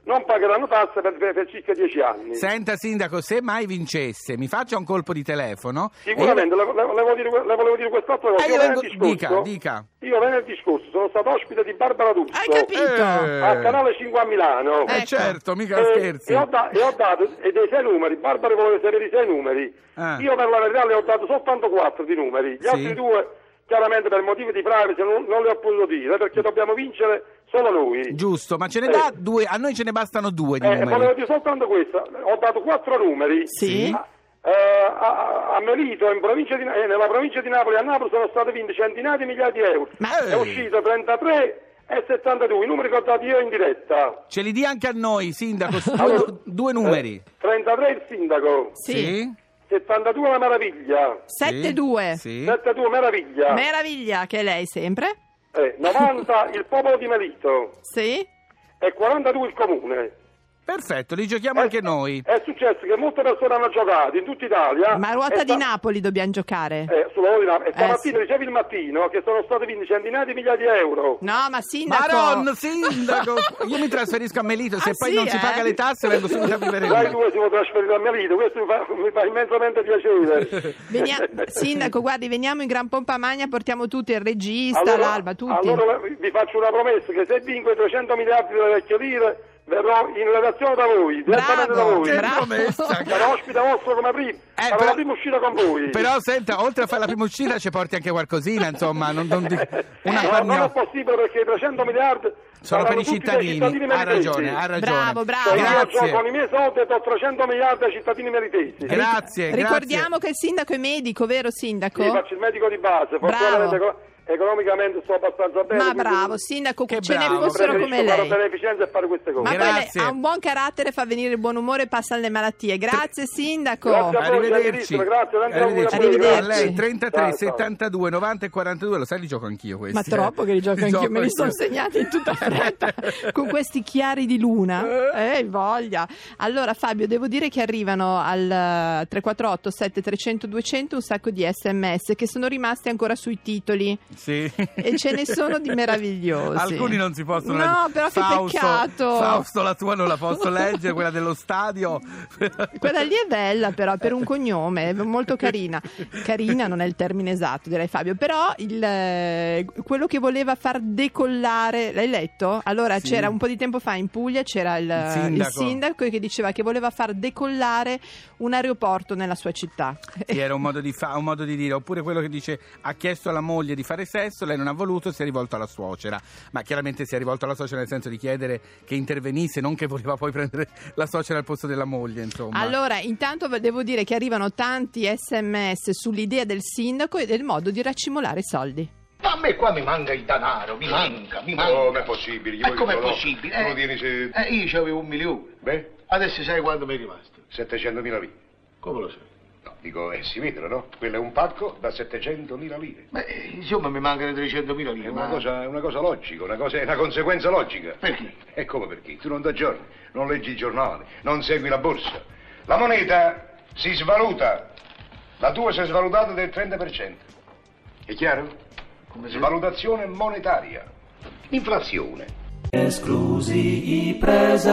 [SPEAKER 13] non pagheranno tasse per, per circa dieci anni.
[SPEAKER 7] Senta sindaco, se mai vincesse, mi faccia un colpo di telefono.
[SPEAKER 13] Sicuramente,
[SPEAKER 7] io...
[SPEAKER 13] le, le, le, volevo dire, le volevo dire quest'altra cosa.
[SPEAKER 7] Eh,
[SPEAKER 13] io
[SPEAKER 7] io vengo...
[SPEAKER 13] venerdì scorso,
[SPEAKER 7] dica, dica.
[SPEAKER 13] Io venerdì scorso sono stato ospite di Barbara D'Urso.
[SPEAKER 6] Hai capito?
[SPEAKER 7] Eh.
[SPEAKER 13] Al canale cinque a Milano.
[SPEAKER 7] Eh
[SPEAKER 6] Ecco.
[SPEAKER 7] certo, mica
[SPEAKER 13] E,
[SPEAKER 7] scherzi.
[SPEAKER 13] e, ho da, e ho dato e dei sei numeri. Barbara voleva sapere i sei numeri.
[SPEAKER 7] Ah.
[SPEAKER 13] Io per la verità le ho dato soltanto quattro di numeri. Gli
[SPEAKER 7] Sì.
[SPEAKER 13] altri due, chiaramente per motivi di privacy, non, non li ho potuto dire perché dobbiamo vincere solo noi.
[SPEAKER 7] Giusto, ma ce ne
[SPEAKER 13] Eh.
[SPEAKER 7] dà due, a noi ce ne bastano due di
[SPEAKER 13] Eh,
[SPEAKER 7] numeri.
[SPEAKER 13] volevo dire soltanto questo. Ho dato quattro numeri.
[SPEAKER 6] Sì.
[SPEAKER 13] A, eh, a, a Melito, in provincia di, eh, nella provincia di Napoli, a Napoli sono state vinte centinaia di migliaia di euro.
[SPEAKER 6] Ma-
[SPEAKER 13] È uscito trentatré e settantadue, i numeri che ho dato io in diretta.
[SPEAKER 7] Ce li dia anche a noi, sindaco, su due,
[SPEAKER 13] Allora,
[SPEAKER 7] due numeri.
[SPEAKER 13] eh, trentatré il sindaco,
[SPEAKER 6] Sì.
[SPEAKER 13] settantadue la meraviglia,
[SPEAKER 6] sette due.
[SPEAKER 7] Sì.
[SPEAKER 13] settantadue meraviglia,
[SPEAKER 6] Meraviglia, che è lei sempre.
[SPEAKER 13] eh, novanta il popolo di Melito
[SPEAKER 6] Sì.
[SPEAKER 13] e quarantadue il comune.
[SPEAKER 7] Perfetto, li giochiamo
[SPEAKER 13] Eh,
[SPEAKER 7] anche noi.
[SPEAKER 13] È successo che molte persone hanno giocato in tutta Italia.
[SPEAKER 6] Ma a ruota
[SPEAKER 13] e
[SPEAKER 6] di
[SPEAKER 13] sta-
[SPEAKER 6] Napoli dobbiamo giocare.
[SPEAKER 13] Eh, sulla ruota di Napoli. E stamattina
[SPEAKER 6] sì.
[SPEAKER 13] dicevi il mattino che sono state vinte centinaia di migliaia di euro.
[SPEAKER 6] No, ma sindaco.
[SPEAKER 7] Maron, sindaco, io mi trasferisco a Melito, se
[SPEAKER 6] Ah,
[SPEAKER 7] poi
[SPEAKER 6] sì,
[SPEAKER 7] non si
[SPEAKER 6] eh?
[SPEAKER 7] paga le tasse vengo subito a vivere
[SPEAKER 13] Dai
[SPEAKER 7] lì.
[SPEAKER 13] due si può trasferire a Melito, questo mi fa, mi fa immensamente piacere.
[SPEAKER 6] Venia- Sindaco, guardi, veniamo in Gran Pompa Magna, portiamo tutti, il regista,
[SPEAKER 13] Allora-
[SPEAKER 6] l'Alba, tutti.
[SPEAKER 13] Allora vi faccio una promessa che se vinco i trecento miliardi delle vecchie lire verrò in redazione da voi, direttamente da voi.
[SPEAKER 7] Che
[SPEAKER 6] bravo.
[SPEAKER 7] promessa!
[SPEAKER 13] Sarò ospite vostro come prima, sarò
[SPEAKER 7] però-
[SPEAKER 13] la prima uscita con voi.
[SPEAKER 7] Però senta, oltre a fare la prima uscita ci porti anche qualcosina, insomma, non, non di- una
[SPEAKER 13] No, non è
[SPEAKER 7] pagnotta.
[SPEAKER 13] possibile perché i trecento miliardi
[SPEAKER 7] Sono per
[SPEAKER 13] saranno
[SPEAKER 7] i
[SPEAKER 13] tutti dei
[SPEAKER 7] cittadini,
[SPEAKER 13] cittadini
[SPEAKER 7] ha
[SPEAKER 13] meritesi.
[SPEAKER 7] ragione, ha ragione.
[SPEAKER 6] Bravo, bravo.
[SPEAKER 13] Cioè, io
[SPEAKER 7] Grazie.
[SPEAKER 13] con i miei soldi do trecento miliardi ai cittadini meritesi.
[SPEAKER 7] Grazie,
[SPEAKER 6] Ricordiamo che il sindaco è medico, vero sindaco?
[SPEAKER 13] Sì, faccio il medico di base,
[SPEAKER 6] Bravo.
[SPEAKER 13] fortunatamente eco- economicamente sto abbastanza bene.
[SPEAKER 6] Ma
[SPEAKER 13] quindi
[SPEAKER 6] bravo, sindaco,
[SPEAKER 7] Che
[SPEAKER 6] ce ne
[SPEAKER 7] bravo.
[SPEAKER 6] fossero
[SPEAKER 13] preferisco
[SPEAKER 6] come
[SPEAKER 13] fare
[SPEAKER 6] lei.
[SPEAKER 13] beneficenza e fare queste cose.
[SPEAKER 6] Ma poi
[SPEAKER 7] Grazie.
[SPEAKER 6] lei ha un buon carattere, fa venire il buon umore e passa alle malattie. Grazie sindaco.
[SPEAKER 13] Grazie a voi,
[SPEAKER 7] Arrivederci.
[SPEAKER 13] gentilissimo, grazie, tanti auguri a voi,
[SPEAKER 7] Arrivederci.
[SPEAKER 6] grazie.
[SPEAKER 7] A lei trentatré,
[SPEAKER 13] Ciao, ciao.
[SPEAKER 7] settantadue, novanta e quarantadue, lo sai li gioco anch'io questi.
[SPEAKER 6] Ma troppo
[SPEAKER 7] eh.
[SPEAKER 6] che li gioco anch'io, me li
[SPEAKER 7] anch'io.
[SPEAKER 6] sono segnati in tutta fretta con questi chiari di luna. Eh, voglia. Allora Fabio, devo dire che arrivano al tre quattro otto sette tre zero zero due zero zero un sacco di sms che sono rimasti ancora sui titoli.
[SPEAKER 7] Sì.
[SPEAKER 6] E ce ne sono di meravigliosi.
[SPEAKER 7] Alcuni non si possono
[SPEAKER 6] No,
[SPEAKER 7] leggere.
[SPEAKER 6] però che
[SPEAKER 7] Fausto,
[SPEAKER 6] peccato.
[SPEAKER 7] Fausto, la tua non la posso leggere, quella dello stadio.
[SPEAKER 6] Quella lì è bella però per un cognome, è molto carina. Carina non è il termine esatto, direi Fabio, però il, eh, quello che voleva far decollare, l'hai letto? Allora
[SPEAKER 7] Sì.
[SPEAKER 6] c'era un po' di tempo fa in Puglia c'era il,
[SPEAKER 7] Il sindaco.
[SPEAKER 6] il sindaco che diceva che voleva far decollare un aeroporto nella sua città.
[SPEAKER 7] Sì, era un modo di fa- un modo di dire, oppure quello che dice ha chiesto alla moglie di fare sesso, lei non ha voluto, si è rivolto alla suocera, ma chiaramente si è rivolto alla suocera nel senso di chiedere che intervenisse, non che voleva poi prendere la suocera al posto della moglie, insomma.
[SPEAKER 6] Allora, intanto devo dire che arrivano tanti sms sull'idea del sindaco e del modo di raccimolare i soldi.
[SPEAKER 4] Ma a me qua mi manca il denaro, mi manca, mi manca.
[SPEAKER 12] Come è possibile? Gli
[SPEAKER 4] E
[SPEAKER 12] vuoi
[SPEAKER 4] com'è
[SPEAKER 12] che te lo-
[SPEAKER 4] possibile?
[SPEAKER 12] te lo
[SPEAKER 4] Eh,
[SPEAKER 12] tieni se-
[SPEAKER 4] eh, io c'avevo un milione.
[SPEAKER 12] Beh,
[SPEAKER 4] Adesso sai quanto mi è rimasto?
[SPEAKER 12] settecentomila lire.
[SPEAKER 4] Come lo sai?
[SPEAKER 12] No, dico, è simmetrico, no? Quello è un pacco da settecentomila lire.
[SPEAKER 4] Beh, insomma mi mancano trecentomila
[SPEAKER 12] È
[SPEAKER 4] lire.
[SPEAKER 12] una
[SPEAKER 4] ma-
[SPEAKER 12] cosa, è una cosa logica, una, cosa, è una conseguenza logica.
[SPEAKER 4] Perché?
[SPEAKER 12] E come perché? Tu non t'aggiorni, non leggi i giornali, non segui la borsa. La moneta si svaluta. La tua si è svalutata del trenta per cento. È chiaro?
[SPEAKER 4] Come se...
[SPEAKER 12] Svalutazione monetaria. Inflazione.
[SPEAKER 5] Esclusi i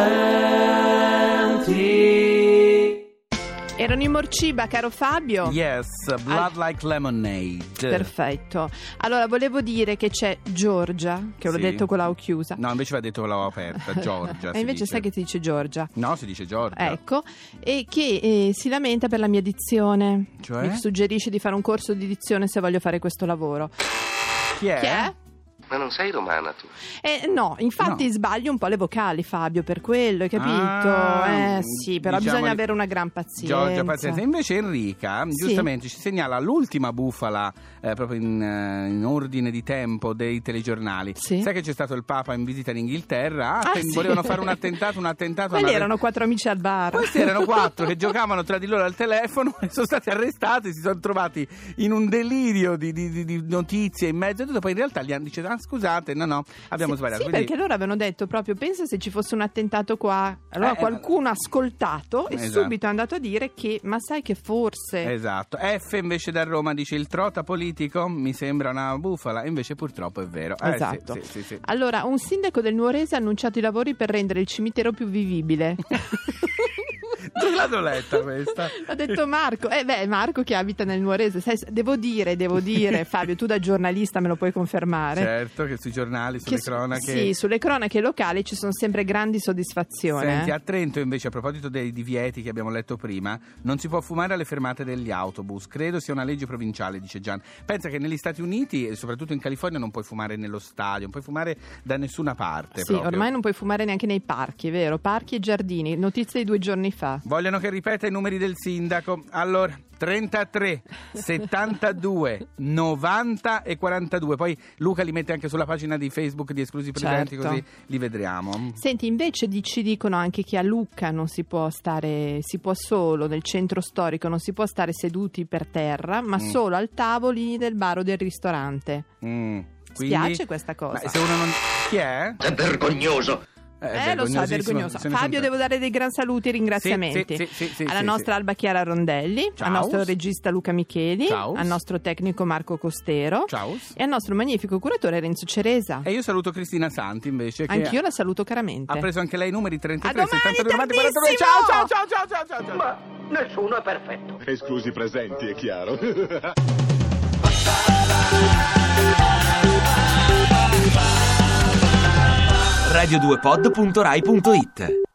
[SPEAKER 5] presenti.
[SPEAKER 6] Erano i Morciba, caro Fabio.
[SPEAKER 7] Yes, Blood Like Lemonade.
[SPEAKER 6] Perfetto. Allora, volevo dire che c'è Giorgia, che l'ho
[SPEAKER 7] Sì.
[SPEAKER 6] detto con la O chiusa.
[SPEAKER 7] No, invece va detto con la O aperta, Giorgia.
[SPEAKER 6] E
[SPEAKER 7] si
[SPEAKER 6] invece
[SPEAKER 7] dice.
[SPEAKER 6] sai che si dice Giorgia?
[SPEAKER 7] No, si dice Giorgia.
[SPEAKER 6] Ecco, e che eh, si lamenta per la mia dizione.
[SPEAKER 7] Cioè?
[SPEAKER 6] Mi suggerisce di fare un corso di dizione se voglio fare questo lavoro.
[SPEAKER 7] Chi è?
[SPEAKER 6] Chi è?
[SPEAKER 14] Ma non sei romana tu?
[SPEAKER 6] Eh, no, infatti
[SPEAKER 7] No.
[SPEAKER 6] sbaglio un po' le vocali, Fabio, per quello, hai capito?
[SPEAKER 7] Ah,
[SPEAKER 6] eh sì, però
[SPEAKER 7] diciamo
[SPEAKER 6] bisogna
[SPEAKER 7] di-
[SPEAKER 6] avere una gran pazienza.
[SPEAKER 7] Giorgia, pazienza. Invece Enrica,
[SPEAKER 6] Sì.
[SPEAKER 7] giustamente, ci segnala l'ultima bufala eh, proprio in, eh, in ordine di tempo dei telegiornali.
[SPEAKER 6] Sì.
[SPEAKER 7] Sai che c'è stato il Papa in visita in Inghilterra?
[SPEAKER 6] Ah,
[SPEAKER 7] Atten-
[SPEAKER 6] sì.
[SPEAKER 7] Volevano fare un attentato, un attentato.
[SPEAKER 6] Quelli
[SPEAKER 7] una-
[SPEAKER 6] erano quattro amici al bar.
[SPEAKER 7] Questi erano quattro che giocavano tra di loro al telefono e sono stati arrestati, si sono trovati in un delirio di, di- di- di notizie in mezzo e tutto, poi in realtà gli hanno, dice, ah, scusate, no no, abbiamo
[SPEAKER 6] sì,
[SPEAKER 7] sbagliato.
[SPEAKER 6] Sì,
[SPEAKER 7] Quindi...
[SPEAKER 6] perché loro avevano detto proprio, pensa se ci fosse un attentato qua, allora
[SPEAKER 7] Eh,
[SPEAKER 6] qualcuno ha ascoltato e
[SPEAKER 7] esatto.
[SPEAKER 6] subito è andato a dire che, ma sai che forse...
[SPEAKER 7] Esatto. F invece da Roma dice il trota politico mi sembra una bufala, invece purtroppo è vero. Eh,
[SPEAKER 6] Esatto.
[SPEAKER 7] sì, sì, sì, sì.
[SPEAKER 6] Allora, un sindaco del Nuorese ha annunciato i lavori per rendere il cimitero più vivibile.
[SPEAKER 7] Dove l'hanno letta questa?
[SPEAKER 6] L'ha detto Marco. Eh beh, Marco che abita nel Nuorese. Sai, devo dire, devo dire, Fabio, tu da giornalista me lo puoi confermare.
[SPEAKER 7] Certo, che sui giornali, sulle
[SPEAKER 6] Che su-
[SPEAKER 7] cronache.
[SPEAKER 6] Sì, sulle cronache locali ci sono sempre grandi soddisfazioni.
[SPEAKER 7] Senti,
[SPEAKER 6] eh.
[SPEAKER 7] a Trento invece, a proposito dei divieti che abbiamo letto prima, non si può fumare alle fermate degli autobus. Credo sia una legge provinciale, dice Gian. Pensa che negli Stati Uniti e soprattutto in California non puoi fumare nello stadio, non puoi fumare da nessuna parte.
[SPEAKER 6] Sì,
[SPEAKER 7] proprio.
[SPEAKER 6] ormai non puoi fumare neanche nei parchi, vero? Parchi e giardini. Notizia di due giorni fa.
[SPEAKER 7] Vogliono che ripeta i numeri del sindaco. Allora, trentatré, settantadue, novanta e quarantadue. Poi Luca li mette anche sulla pagina di Facebook di Esclusi Presenti,
[SPEAKER 6] Certo.
[SPEAKER 7] così li vedremo.
[SPEAKER 6] Senti, invece di- ci dicono anche che a Lucca non si può stare, si può solo nel centro storico, non si può stare seduti per terra, ma
[SPEAKER 7] Mm.
[SPEAKER 6] solo al tavoli del bar o del ristorante.
[SPEAKER 7] Mm, quindi-
[SPEAKER 6] Spiace questa cosa.
[SPEAKER 7] Ma se uno non... Chi è?
[SPEAKER 4] È vergognoso.
[SPEAKER 6] Eh, lo so, è vergognoso. Fabio, devo dare dei gran saluti e ringraziamenti
[SPEAKER 7] Sì, sì, sì, sì,
[SPEAKER 6] alla
[SPEAKER 7] sì,
[SPEAKER 6] nostra
[SPEAKER 7] sì.
[SPEAKER 6] Alba Chiara Rondelli,
[SPEAKER 7] Ciao.
[SPEAKER 6] al nostro regista Luca Micheli,
[SPEAKER 7] Ciao.
[SPEAKER 6] al nostro tecnico Marco Costero
[SPEAKER 7] Ciao.
[SPEAKER 6] e al nostro magnifico curatore Renzo Ceresa.
[SPEAKER 7] E io saluto Cristina Santi invece, che
[SPEAKER 6] Anch'io la saluto caramente.
[SPEAKER 7] ha preso anche lei i numeri trentatré,
[SPEAKER 6] A domani,
[SPEAKER 7] settantadue, novanta, quarantadue.
[SPEAKER 6] tardissimo!
[SPEAKER 7] Ciao, ciao, ciao, ciao, ciao, ciao.
[SPEAKER 4] Ma nessuno è perfetto.
[SPEAKER 15] Esclusi presenti, è chiaro.
[SPEAKER 3] radio due pod punto rai punto it